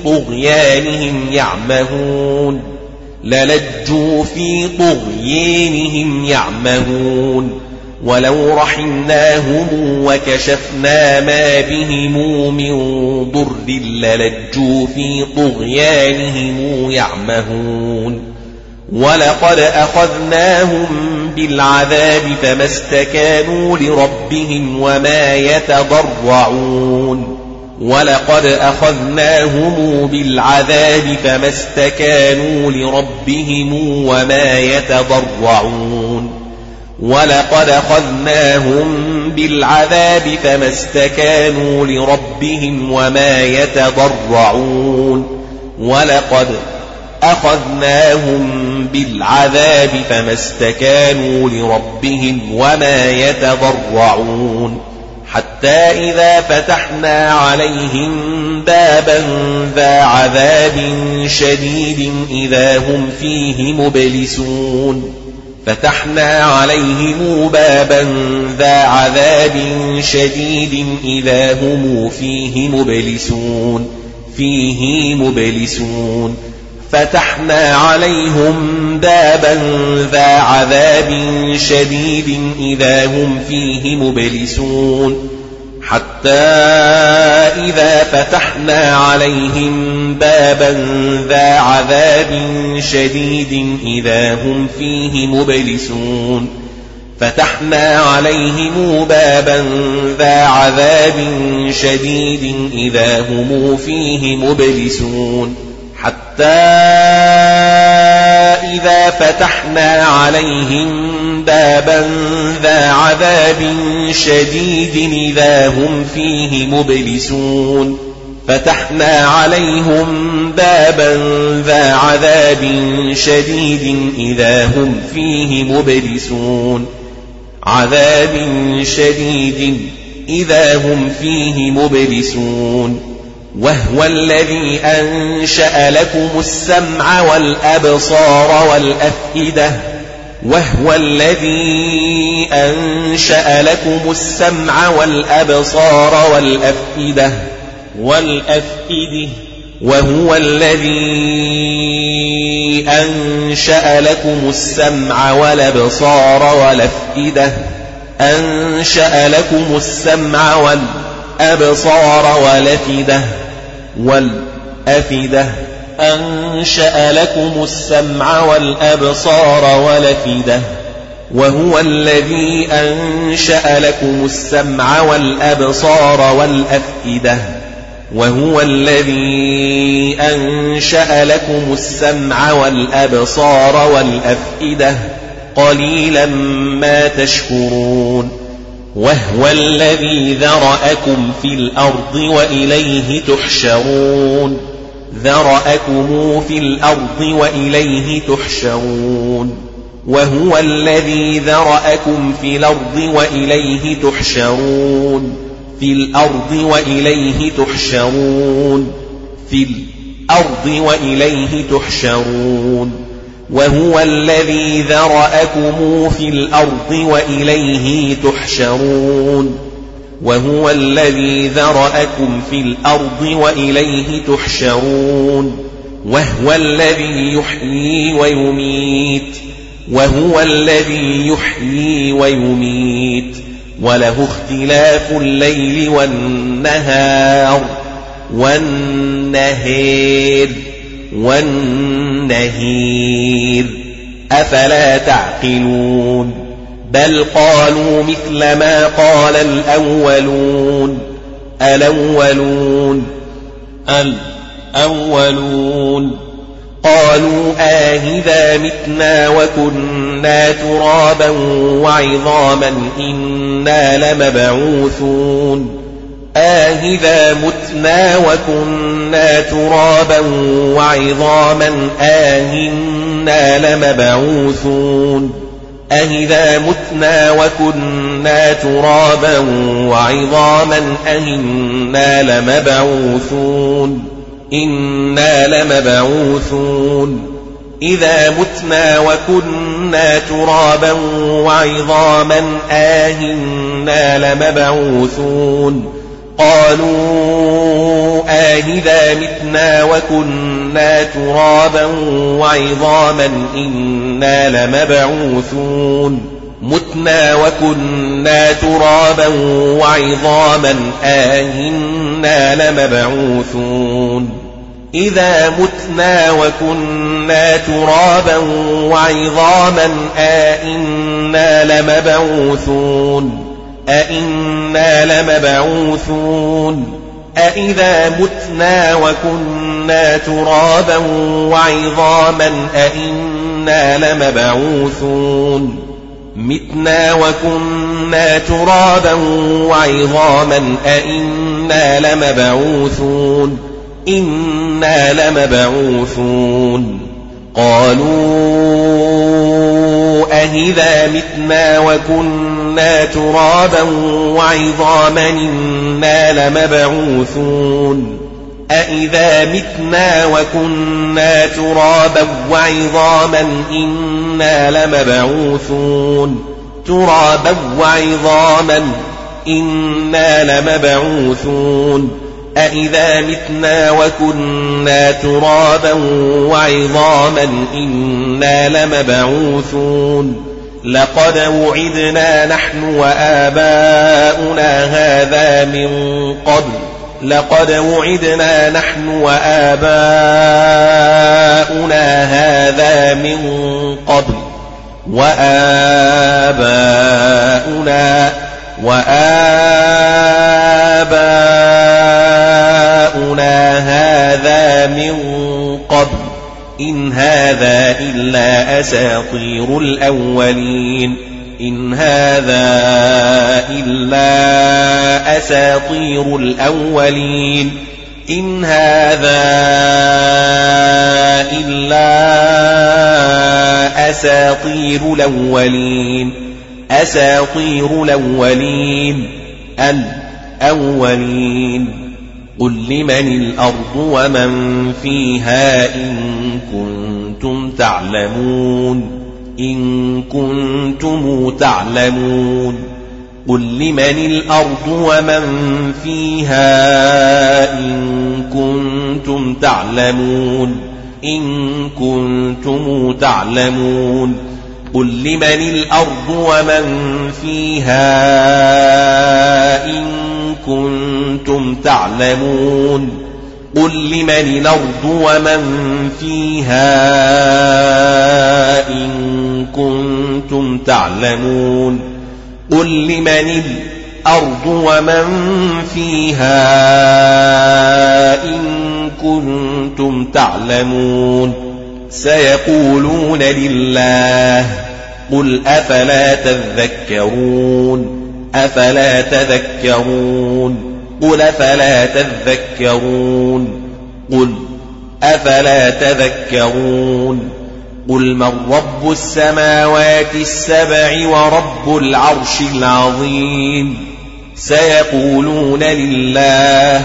طغيانهم يعمهون ولو رحمناهم وكشفنا ما بهم من ضر للجوا في طغيانهم يعمهون ولقد أخذناهم بالعذاب فما استكانوا لربهم وما يتضرعون ولقد أخذناهم بالعذاب فما استكانوا لربهم وما يتضرعون ولقد أخذناهم بالعذاب فما استكانوا لربهم وما يتضرعون ولقد أخذناهم بالعذاب فما استكانوا لربهم وما يتضرعون حتى إذا فتحنا عليهم بابا ذا عذاب شديد إذا هم فيه مبلسون فتحنا عليهم بابا ذا عذاب شديد إذا هم فيه مبلسون فتحنا عليهم بابا ذا عذاب شديد إذا هم فيه مبلسون حتى إذا فتحنا عليهم بابا ذا عذاب شديد إذا هم فيه مبلسون فتحنا عليهم بابا ذا عذاب شديد إذا هم فيه مبلسون حتى إذا فتحنا عليهم بابا ذا عذاب شديد إذا هم فيه مبلسون فتحنا عليهم بابا ذا عذاب شديد إذا هم فيه مبلسون عذاب شديد إذا هم فيه مبلسون وهو الذي أنشأ لكم السمع والأبصار والأفئدة وهو الذي أنشأ لكم السمع والأبصار والأفئدة وهو الذي أنشأ لكم السمع والأبصار والأفئدة أنشأ لكم السمع والأبصار والأفئدة أنشأ لكم السمع والأبصار والأفئدة وهو الذي أنشأ لكم السمع والأبصار والأفئدة وهو الذي أنشأ لكم السمع والأبصار والأفئدة قليلا ما تشكرون وهو الذي ذرأكم في الأرض وإليه تحشرون ذرأكم في الأرض وإليه تحشرون وهو الذي ذرأكم في الأرض وإليه تحشرون في الأرض وإليه تحشرون في الأرض وإليه تحشرون وهو الذي ذرأكم في الأرض وإليه تحشرون وهو الذي ذرأكم في الأرض وإليه تحشرون وهو الذي يحيي ويميت وهو الذي يحيي ويميت وله اختلاف الليل والنهير أفلا تعقلون بل قالوا مثل ما قال الأولون قالوا آهذا متنا وكنا ترابا وعظاما إنا لمبعوثون آهذا متنا وكنا ترابا وعظاما آهنا لمبعوثون أهذا متنا وكنا ترابا وعظاما أهنا لمبعوثون إنا لمبعوثون إذا متنا وكنا ترابا وعظاما آهنا لمبعوثون قالوا آهذا متنا وكنا ترابا وعظاما إنا لمبعوثون متنا وكنا ترابا وعظاما آئنا لمبعوثون إذا متنا وكنا ترابا وعظاما أئنا لمبعوثون أئذا متنا وكنا ترابا وعظاما أئنا لمبعوثون متنا وكنا ترابا وعظاما أئنا لمبعوثون إنا لمبعوثون قالوا أهذا متنا وكنا ترابا وعظاما إنا لمبعوثون أئذا متنا وكنا ترابا وعظاما إنا لمبعوثون ترابا وعظاما إنا لمبعوثون أئذا متنا وكنا ترابا وعظاما إنا لمبعوثون لقد وعدنا نحن وآباؤنا هذا من قبل لقد وعدنا نحن وآباؤنا هذا من قبل وآباؤنا هذا من قبل إن هذا إلا أساطير الأولين إن هذا إلا أساطير الأولين إن هذا إلا أساطير الأولين أساطير الأولين الأولين قل لمن الأرض ومن فيها إن كنتم تعلمون إن كنتم تعلمون قل لمن الأرض ومن فيها إن كنتم تعلمون إن كنتم تعلمون قل لمن الأرض ومن فيها إن كنتم تعلمون قل لمن الأرض ومن فيها إن كنتم تعلمون قل لمن الأرض ومن فيها إن كنتم تعلمون سيقولون لله قل أفلا تذكرون أفلا تذكرون قل أفلا تذكرون قل أفلا تذكرون قل من رب السماوات السبع ورب العرش العظيم سيقولون لله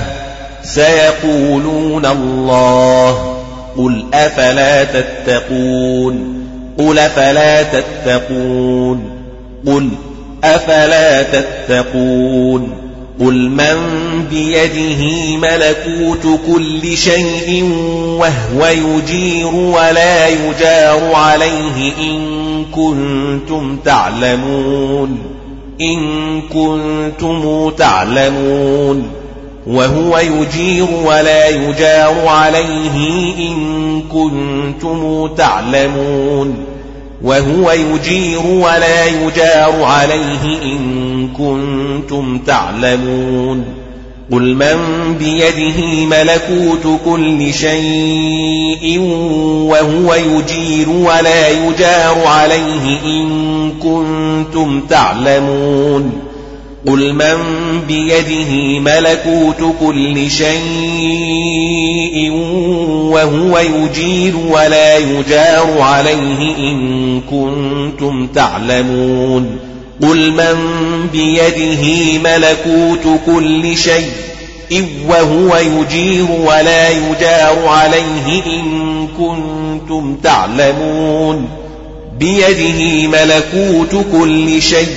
سيقولون الله قل أفلا تتقون قل أفلا تتقون قل أفلا تتقون قل من بيده ملكوت كل شيء وهو يجير ولا يجار عليه إن كنتم تعلمون إن كنتم تعلمون وهو يجير ولا يجار عليه إن كنتم تعلمون وهو يجير ولا يجار عليه إن كنتم تعلمون قل من بيده ملكوت كل شيء وهو يجير ولا يجار عليه إن كنتم تعلمون قل من بيده ملكوت كل شيء وهو يجير ولا يجار عليه إن كنتم تعلمون قل من بيده ملكوت كل شيء وهو يجير ولا يجار عليه إن كنتم تعلمون بيده ملكوت كل شيء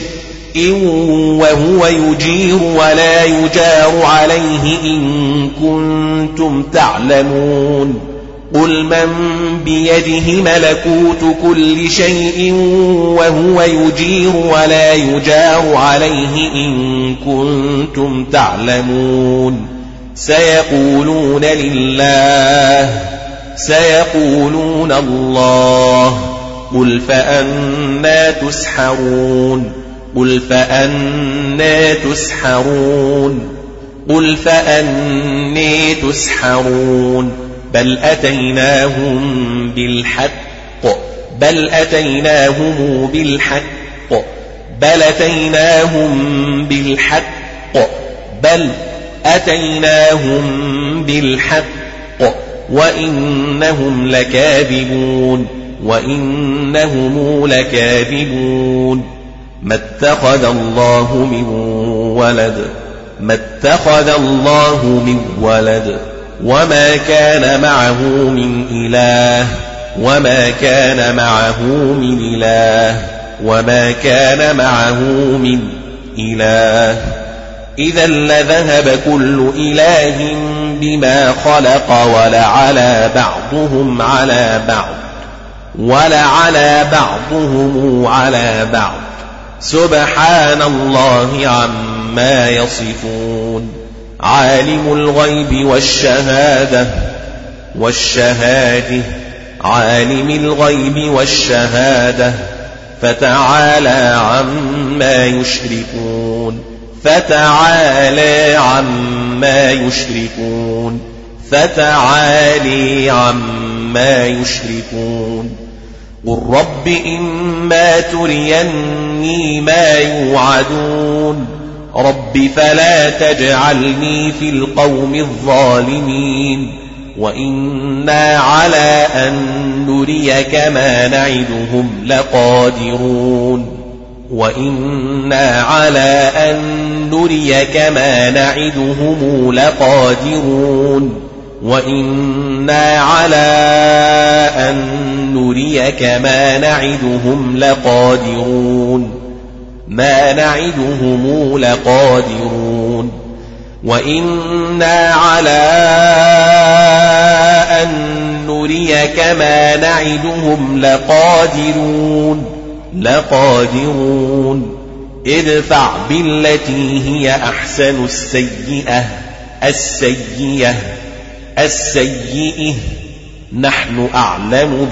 وهو يجير ولا يجار عليه إن كنتم تعلمون قل من بيده ملكوت كل شيء وهو يجير ولا يجار عليه إن كنتم تعلمون سيقولون لله سيقولون الله قل فأنى تسحرون قل فأنى تسحرون قل فأنى تسحرون بل أتيناهم بالحق بل أتيناهم بالحق بل أتيناهم بالحق بل أتيناهم بالحق وإنهم لكاذبون وإنهم لكاذبون ما اتخذ الله من ولد ما اتخذ الله من ولد وما كان معه من إله وما كان معه من إله وما كان معه من إله إذا لذهب كل إله بما خلق ولعلى بعضهم على بعض ولعلى بعضهم على بعض سبحان الله عما يصفون عالم الغيب والشهادة عالم الغيب والشهادة فتعالى عما يشركون فتعالى عما يشركون فتعالي عما يشركون قل رب إما تريني ما يوعدون رب فلا تجعلني في القوم الظالمين وإنا على أن نريك ما نعدهم لقادرون وإنا على أن نريك ما نعدهم لقادرون وإنا على أن نريك ما نعدهم لقادرون ما نعدهم لقادرون وإنا على أن نريك ما نعدهم لقادرون ادفع بالتي هي أحسن السيئة نحن أعلم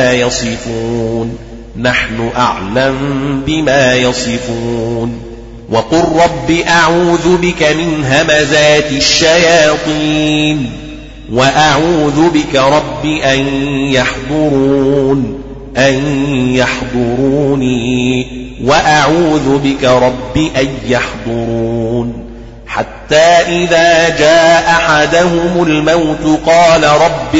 بما يصفون وقل رب أعوذ بك من همزات الشياطين وأعوذ بك رب أن يحضروني وأعوذ بك رب أن يحضرون حتى إذا جاء أحدهم الموت قال رب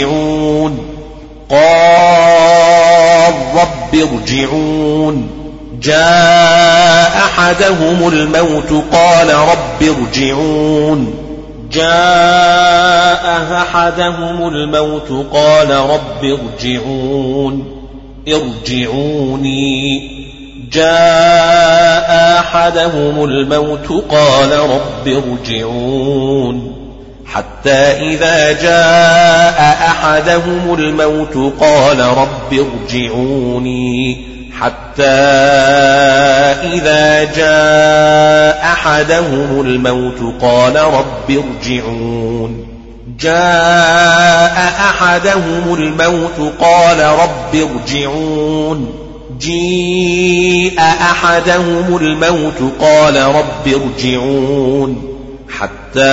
ارجعون جاء أحدهم الموت قال رب ارجعوني جاء أحدهم الموت قال رب ارجعون حتى إذا جاء أحدهم الموت قال رب ارجعوني حتى إذا جاء أحدهم الموت قال رب ارجعون جاء أحدهم الموت قال رب ارجعون جيء أحدهم الموت قال رب ارجعون حتى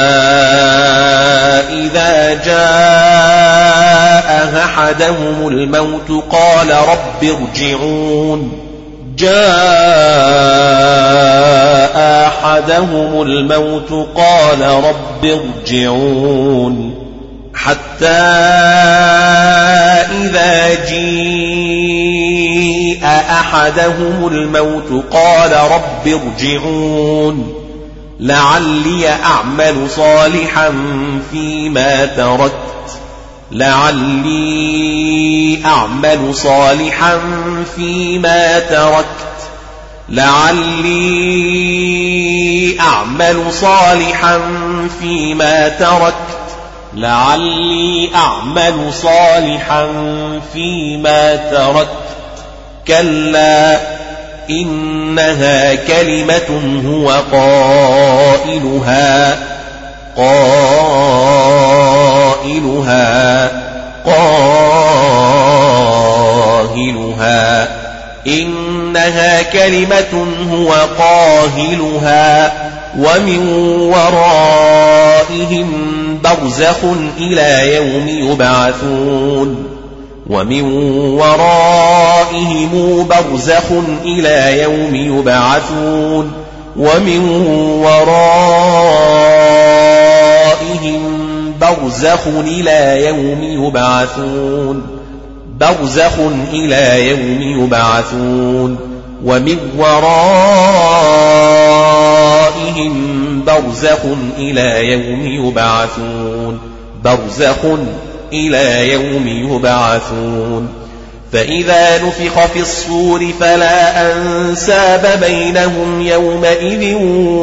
إذا جاء أحدهم الموت قال رب ارجعون جاء أحدهم الموت قال رب ارجعون حتى إذا جاء أحدهم الموت قال رب ارجعون لعلي أعمل صالحا فيما تركت لعلي أعمل صالحا فيما تركت كلا إنها كلمة هو قائلها إنها كلمة هو قاهلها ومن ورائهم برزخ إلى يوم يبعثون فإذا نفخ في الصور فلا أنساب بينهم يومئذ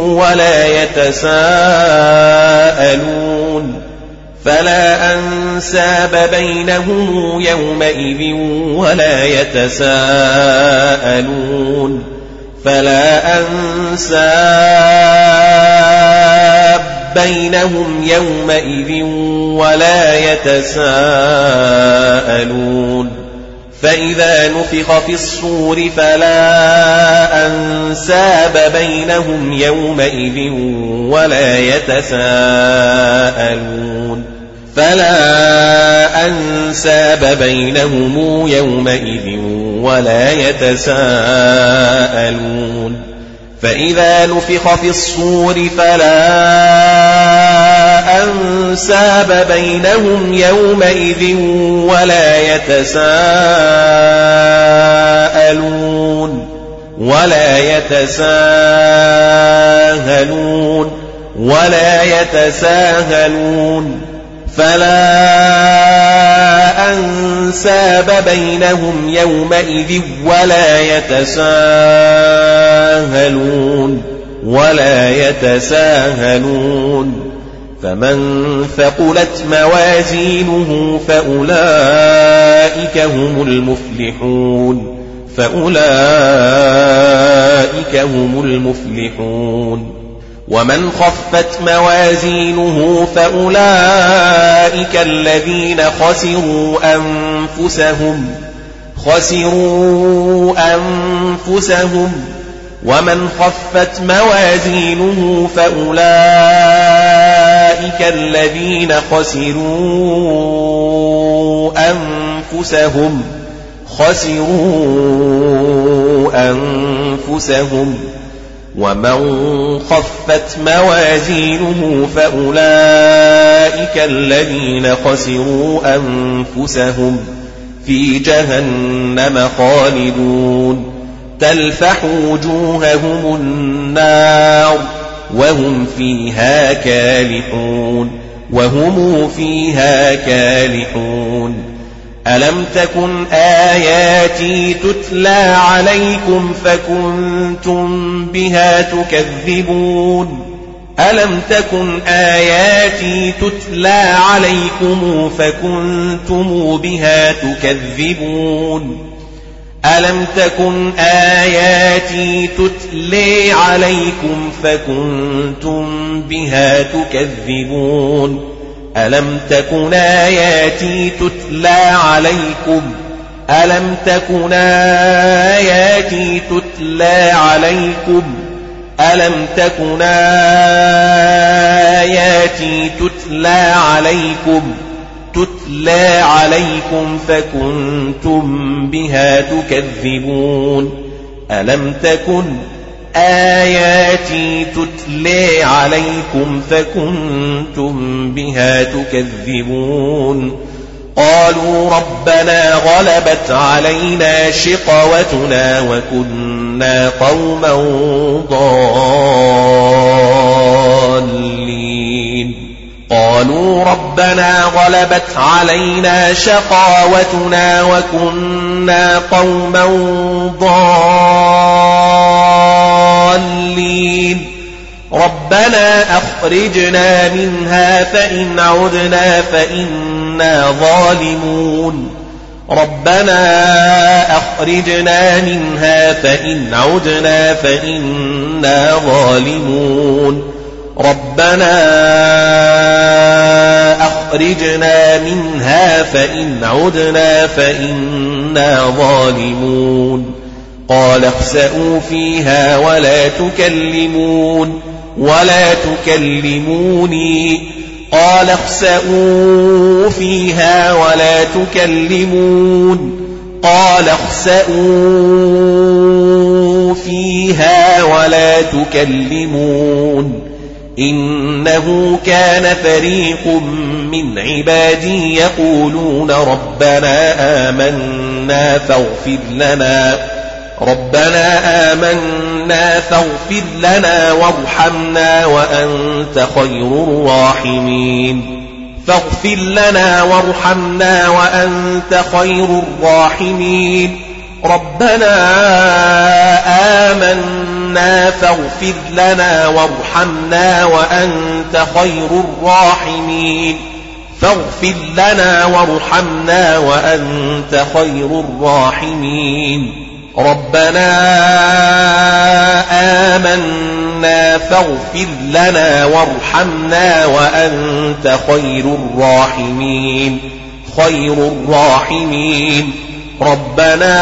ولا يتساءلون فإذا نفخ في الصور فلا أنساب بينهم يومئذ ولا يتساءلون فإذا نفخ في الصور فلا أنساب بينهم يومئذ ولا يتساءلون فمن ثقلت موازينه فأولئك هم المفلحون ومن خفت موازينه فأولئك الذين خسروا أنفسهم ومن خفت موازينه فأولئك الذين خسروا أنفسهم ومن خفت موازينه فأولئك الذين خسروا أنفسهم في جهنم خالدون تلفح وجوههم النار وهم فيها كالحون ألم تكن آياتي تتلى عليكم فكنتم بها تكذبون ألم تكن آياتي تتلى عليكم فكنتم بها تكذبون قالوا ربنا غلبت علينا شقوتنا وكنا قوما ضالين ربنا ربنا أخرجنا منها فإن عدنا فإنا ظالمون ربنا أخرجنا منها فإن عدنا فإنا ظالمون ربنا أخرجنا منها فإن عدنا فإنا ظالمون قال اخسئوا فيها ولا تكلموني قال اخسئوا فيها ولا تكلمون قال اخسئوا فيها ولا تكلمون إنه كان فريق من عبادي يقولون ربنا آمنا فاغفر لنا وارحمنا وأنت خير الراحمين فاغفر لنا وارحمنا وأنت خير الراحمين ربنا آمنا فاغفر لنا وارحمنا وأنت خير الراحمين فاغفر لنا وارحمنا وأنت خير الراحمين ربنا آمنا فاغفر لنا وارحمنا وأنت خير الراحمين ربنا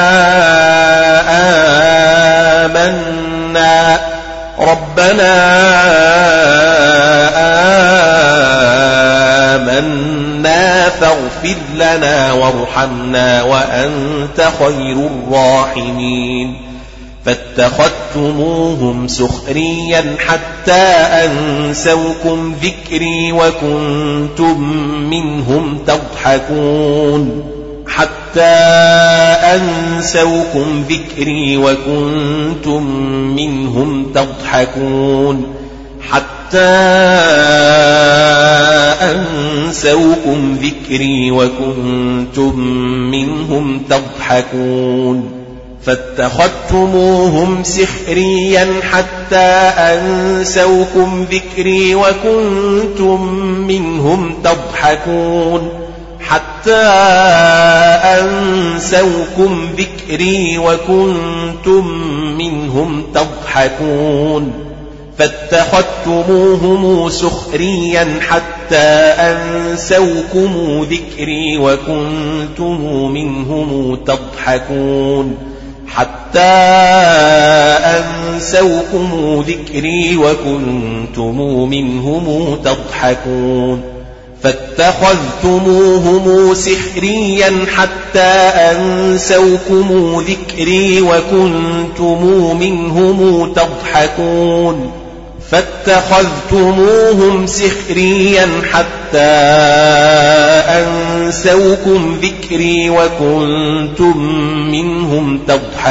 آمنا فاغفر لنا وارحمنا وأنت خير الراحمين فاتخذتموهم سخريا حتى أنسوكم ذكري وكنتم منهم تضحكون فاتخذتموهم سخريا حتى أنسوكم ذكري وكنتم منهم تضحكون فاتخذتموهم سخريا حتى أنسوكم ذكري وكنتم منهم تضحكون فاتخذتموهم سخريا حتى أنسوكم ذكري وكنتم منهم تضحكون فاتخذتموهم سخريا حتى أنسوكم ذكري وكنتم منهم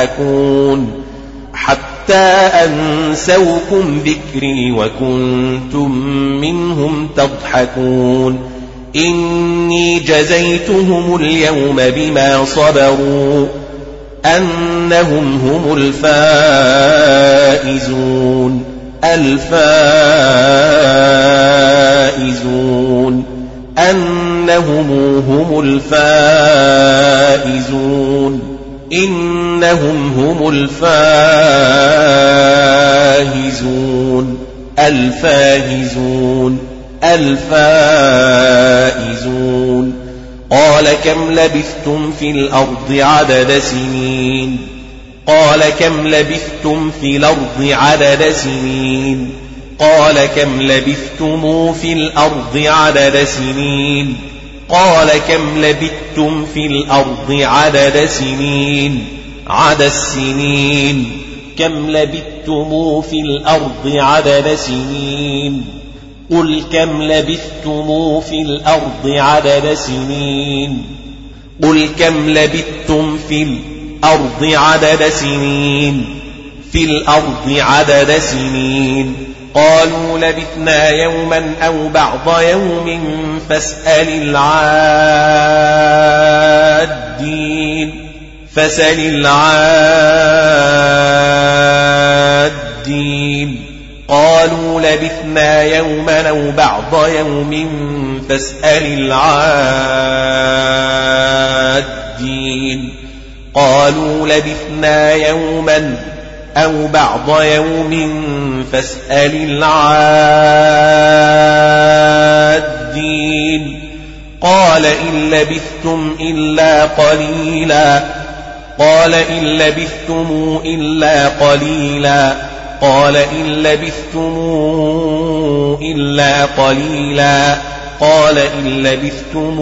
تضحكون إني جزيتهم اليوم بما صبروا أنهم هم الفائزون الفائزون قال كم لبثتم في الأرض عدد سنين قال كم لبثتم في الأرض عدد سنين قال كم لبثتم في الأرض عدد سنين قال كم لبثتم في الأرض عدد سنين كم لبثتم في الأرض عدد سنين قل كم لبثتم في الأرض عدد سنين قل كم لبثتم في الأرض عدد سنين في الأرض عدد سنين قالوا لبثنا يوما أو بعض يوم فاسأل العادين قال قالوا لبثنا يوما أو بعض يوم فاسأل العادين قالوا لبثنا يوما أو بعض يوم فاسأل العادين قال إن لبثتم إلا قليلا قال إن لبثتم إلا قليلا قال إن لبثتم إلا قليلا قال إن لبثتم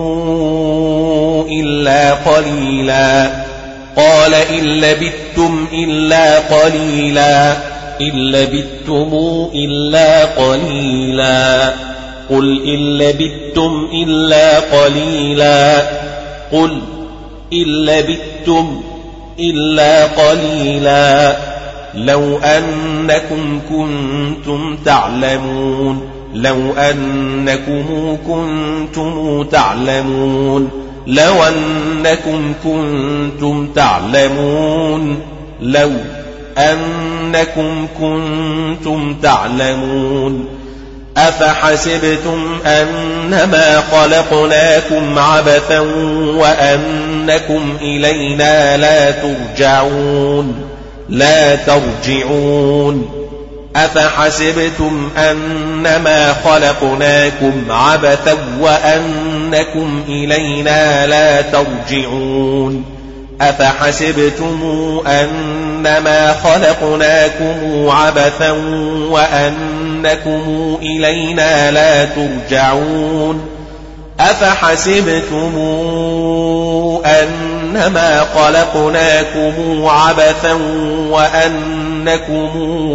إلا قليلا قال إن لبثتم إلا قليلا إن لبثتم إلا قليلا قل إن لبثتم إلا قليلا قل إن لبثتم إلا قليلا لو أنكم كنتم تعلمون لو أنكم كنتم تعلمون لو أنكم كنتم تعلمون لو أنكم كنتم تعلمون أفحسبتم أنما خلقناكم عبثا وأنكم إلينا لا ترجعون أفحسبتم أنما خلقناكم عبثا وأنكم إلينا لا ترجعون أفحسبتم أنما خلقناكم عبثا وأنكم إلينا لا ترجعون أفحسبتم أنما خلقناكم عبثا وأنكم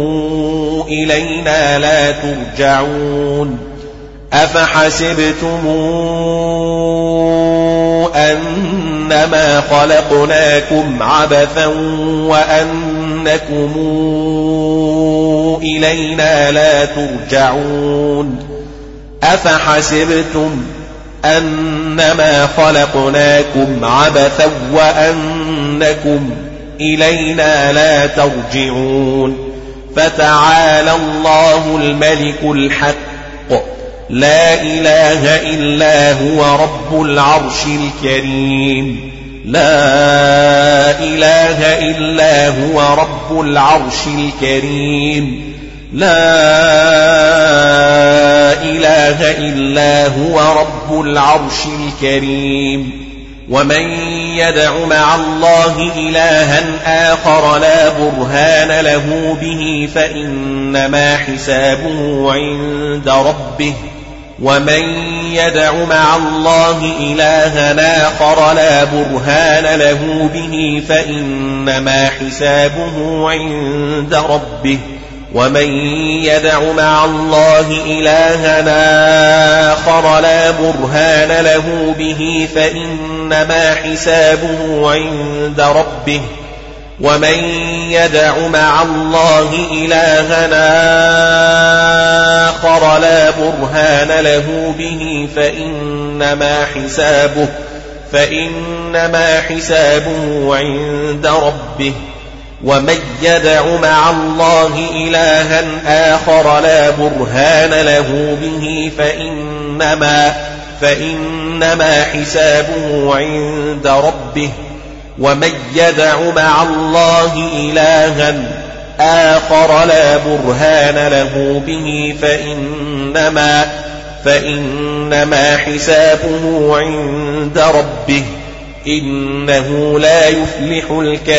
إلينا لا ترجعون أفحسبتم أنما خلقناكم عبثا وأنكم إلينا لا ترجعون أفحسبتم أنما خلقناكم عبثا وأنكم إلينا لا ترجعون فتعالى الله الملك الحق لا إله إلا هو رب العرش الكريم لا إله إلا هو رب العرش الكريم لا إله إلا هو رب العرش الكريم ومن يدع مع الله إلها آخر لا برهان له به فإنما حسابه عند ربه ومن يدع مع الله إلها آخر لا برهان له به فإنما حسابه عند ربه ومن يدع مع الله إلها آخر لا برهان له به فإنما حسابه عند ربه ومن يدع مع الله إلها آخر لا برهان له به فإنما حسابه عند ربه ومن يدع مع الله إلها آخر لا برهان له به فإنما حسابه عند ربه ومن يدع مع الله إلها آخر لا برهان له به فإنما حسابه عند ربه إنه لا يفلح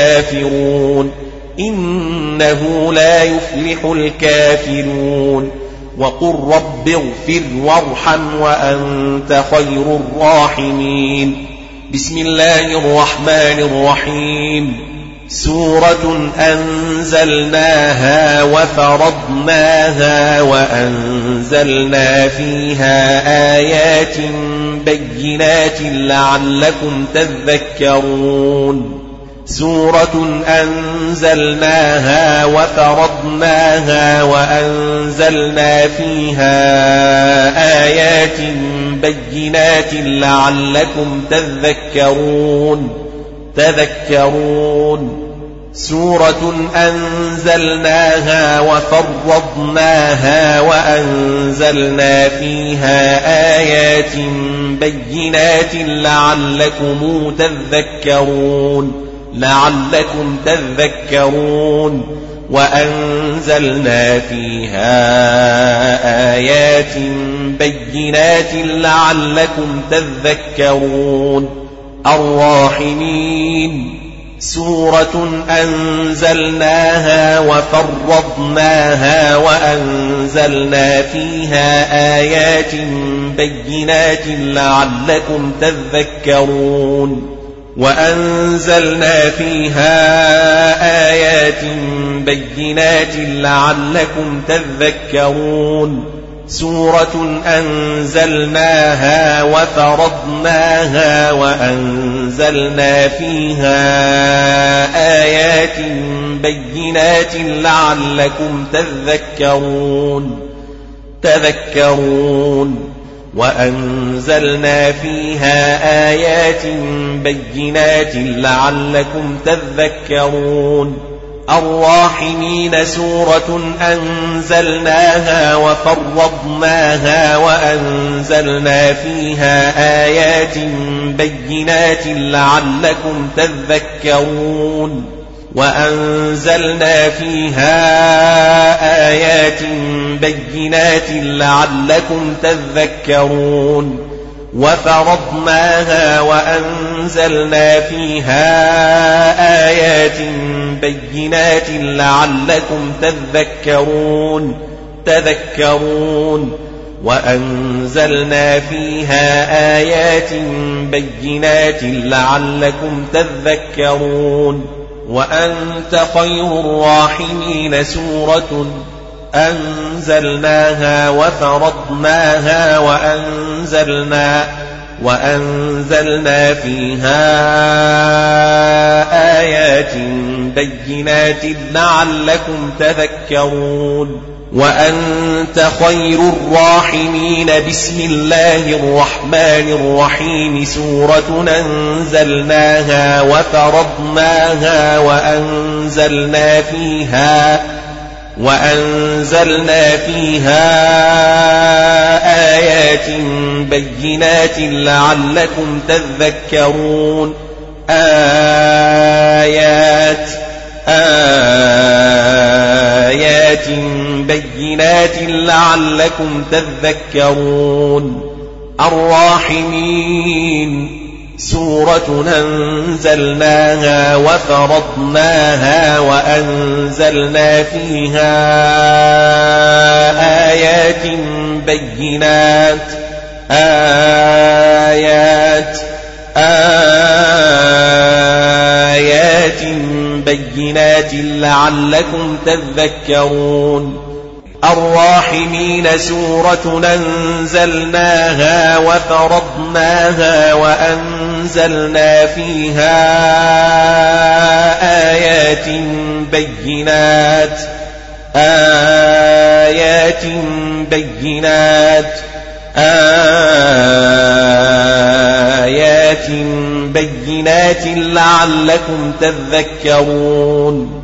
الكافرون وقل رب اغفر وارحم وأنت خير الراحمين بسم الله الرحمن الرحيم سورة أنزلناها وفرضناها وأنزلنا فيها آيات بينات لعلكم تذكرون سورة أنزلناها وفرضناها وأنزلنا فيها آيات بينات لعلكم تذكرون سورة أنزلناها وفرضناها وأنزلنا فيها آيات بينات لعلكم تذكرون وأنزلنا فيها آيات بينات لعلكم تذكرون الراحمين سورة أنزلناها وفرضناها وأنزلنا فيها آيات بينات لعلكم تذكرون وأنزلنا فيها آيات بينات لعلكم تذكرون سورة أنزلناها وفرضناها وأنزلنا فيها آيات بينات لعلكم تذكرون وأنزلنا فيها آيات بينات لعلكم تذكرون الراحمين سورة أنزلناها وفرضناها وأنزلنا فيها آيات بينات لعلكم تذكرون وأنزلنا فيها آيات بينات لعلكم تذكرون وفرضناها وأنزلنا فيها آيات بينات لعلكم تذكرون وأنزلنا فيها آيات بينات لعلكم تذكرون وأنت خير الراحمين سورة أنزلناها وفرضناها وأنزلنا فيها آيات بينات لعلكم تذكرون وأنت خير الراحمين بسم الله الرحمن الرحيم سورة أنزلناها وفرضناها وأنزلنا فيها آيات بينات لعلكم تذكرون آيات بينات لعلكم تذكرون الراحمين سورة أنزلناها وفرضناها وأنزلنا فيها آيات بينات لعلكم تذكرون الراحمين سورة أنزلناها وفرضناها وأنزلنا فيها آيات بينات لعلكم تذكرون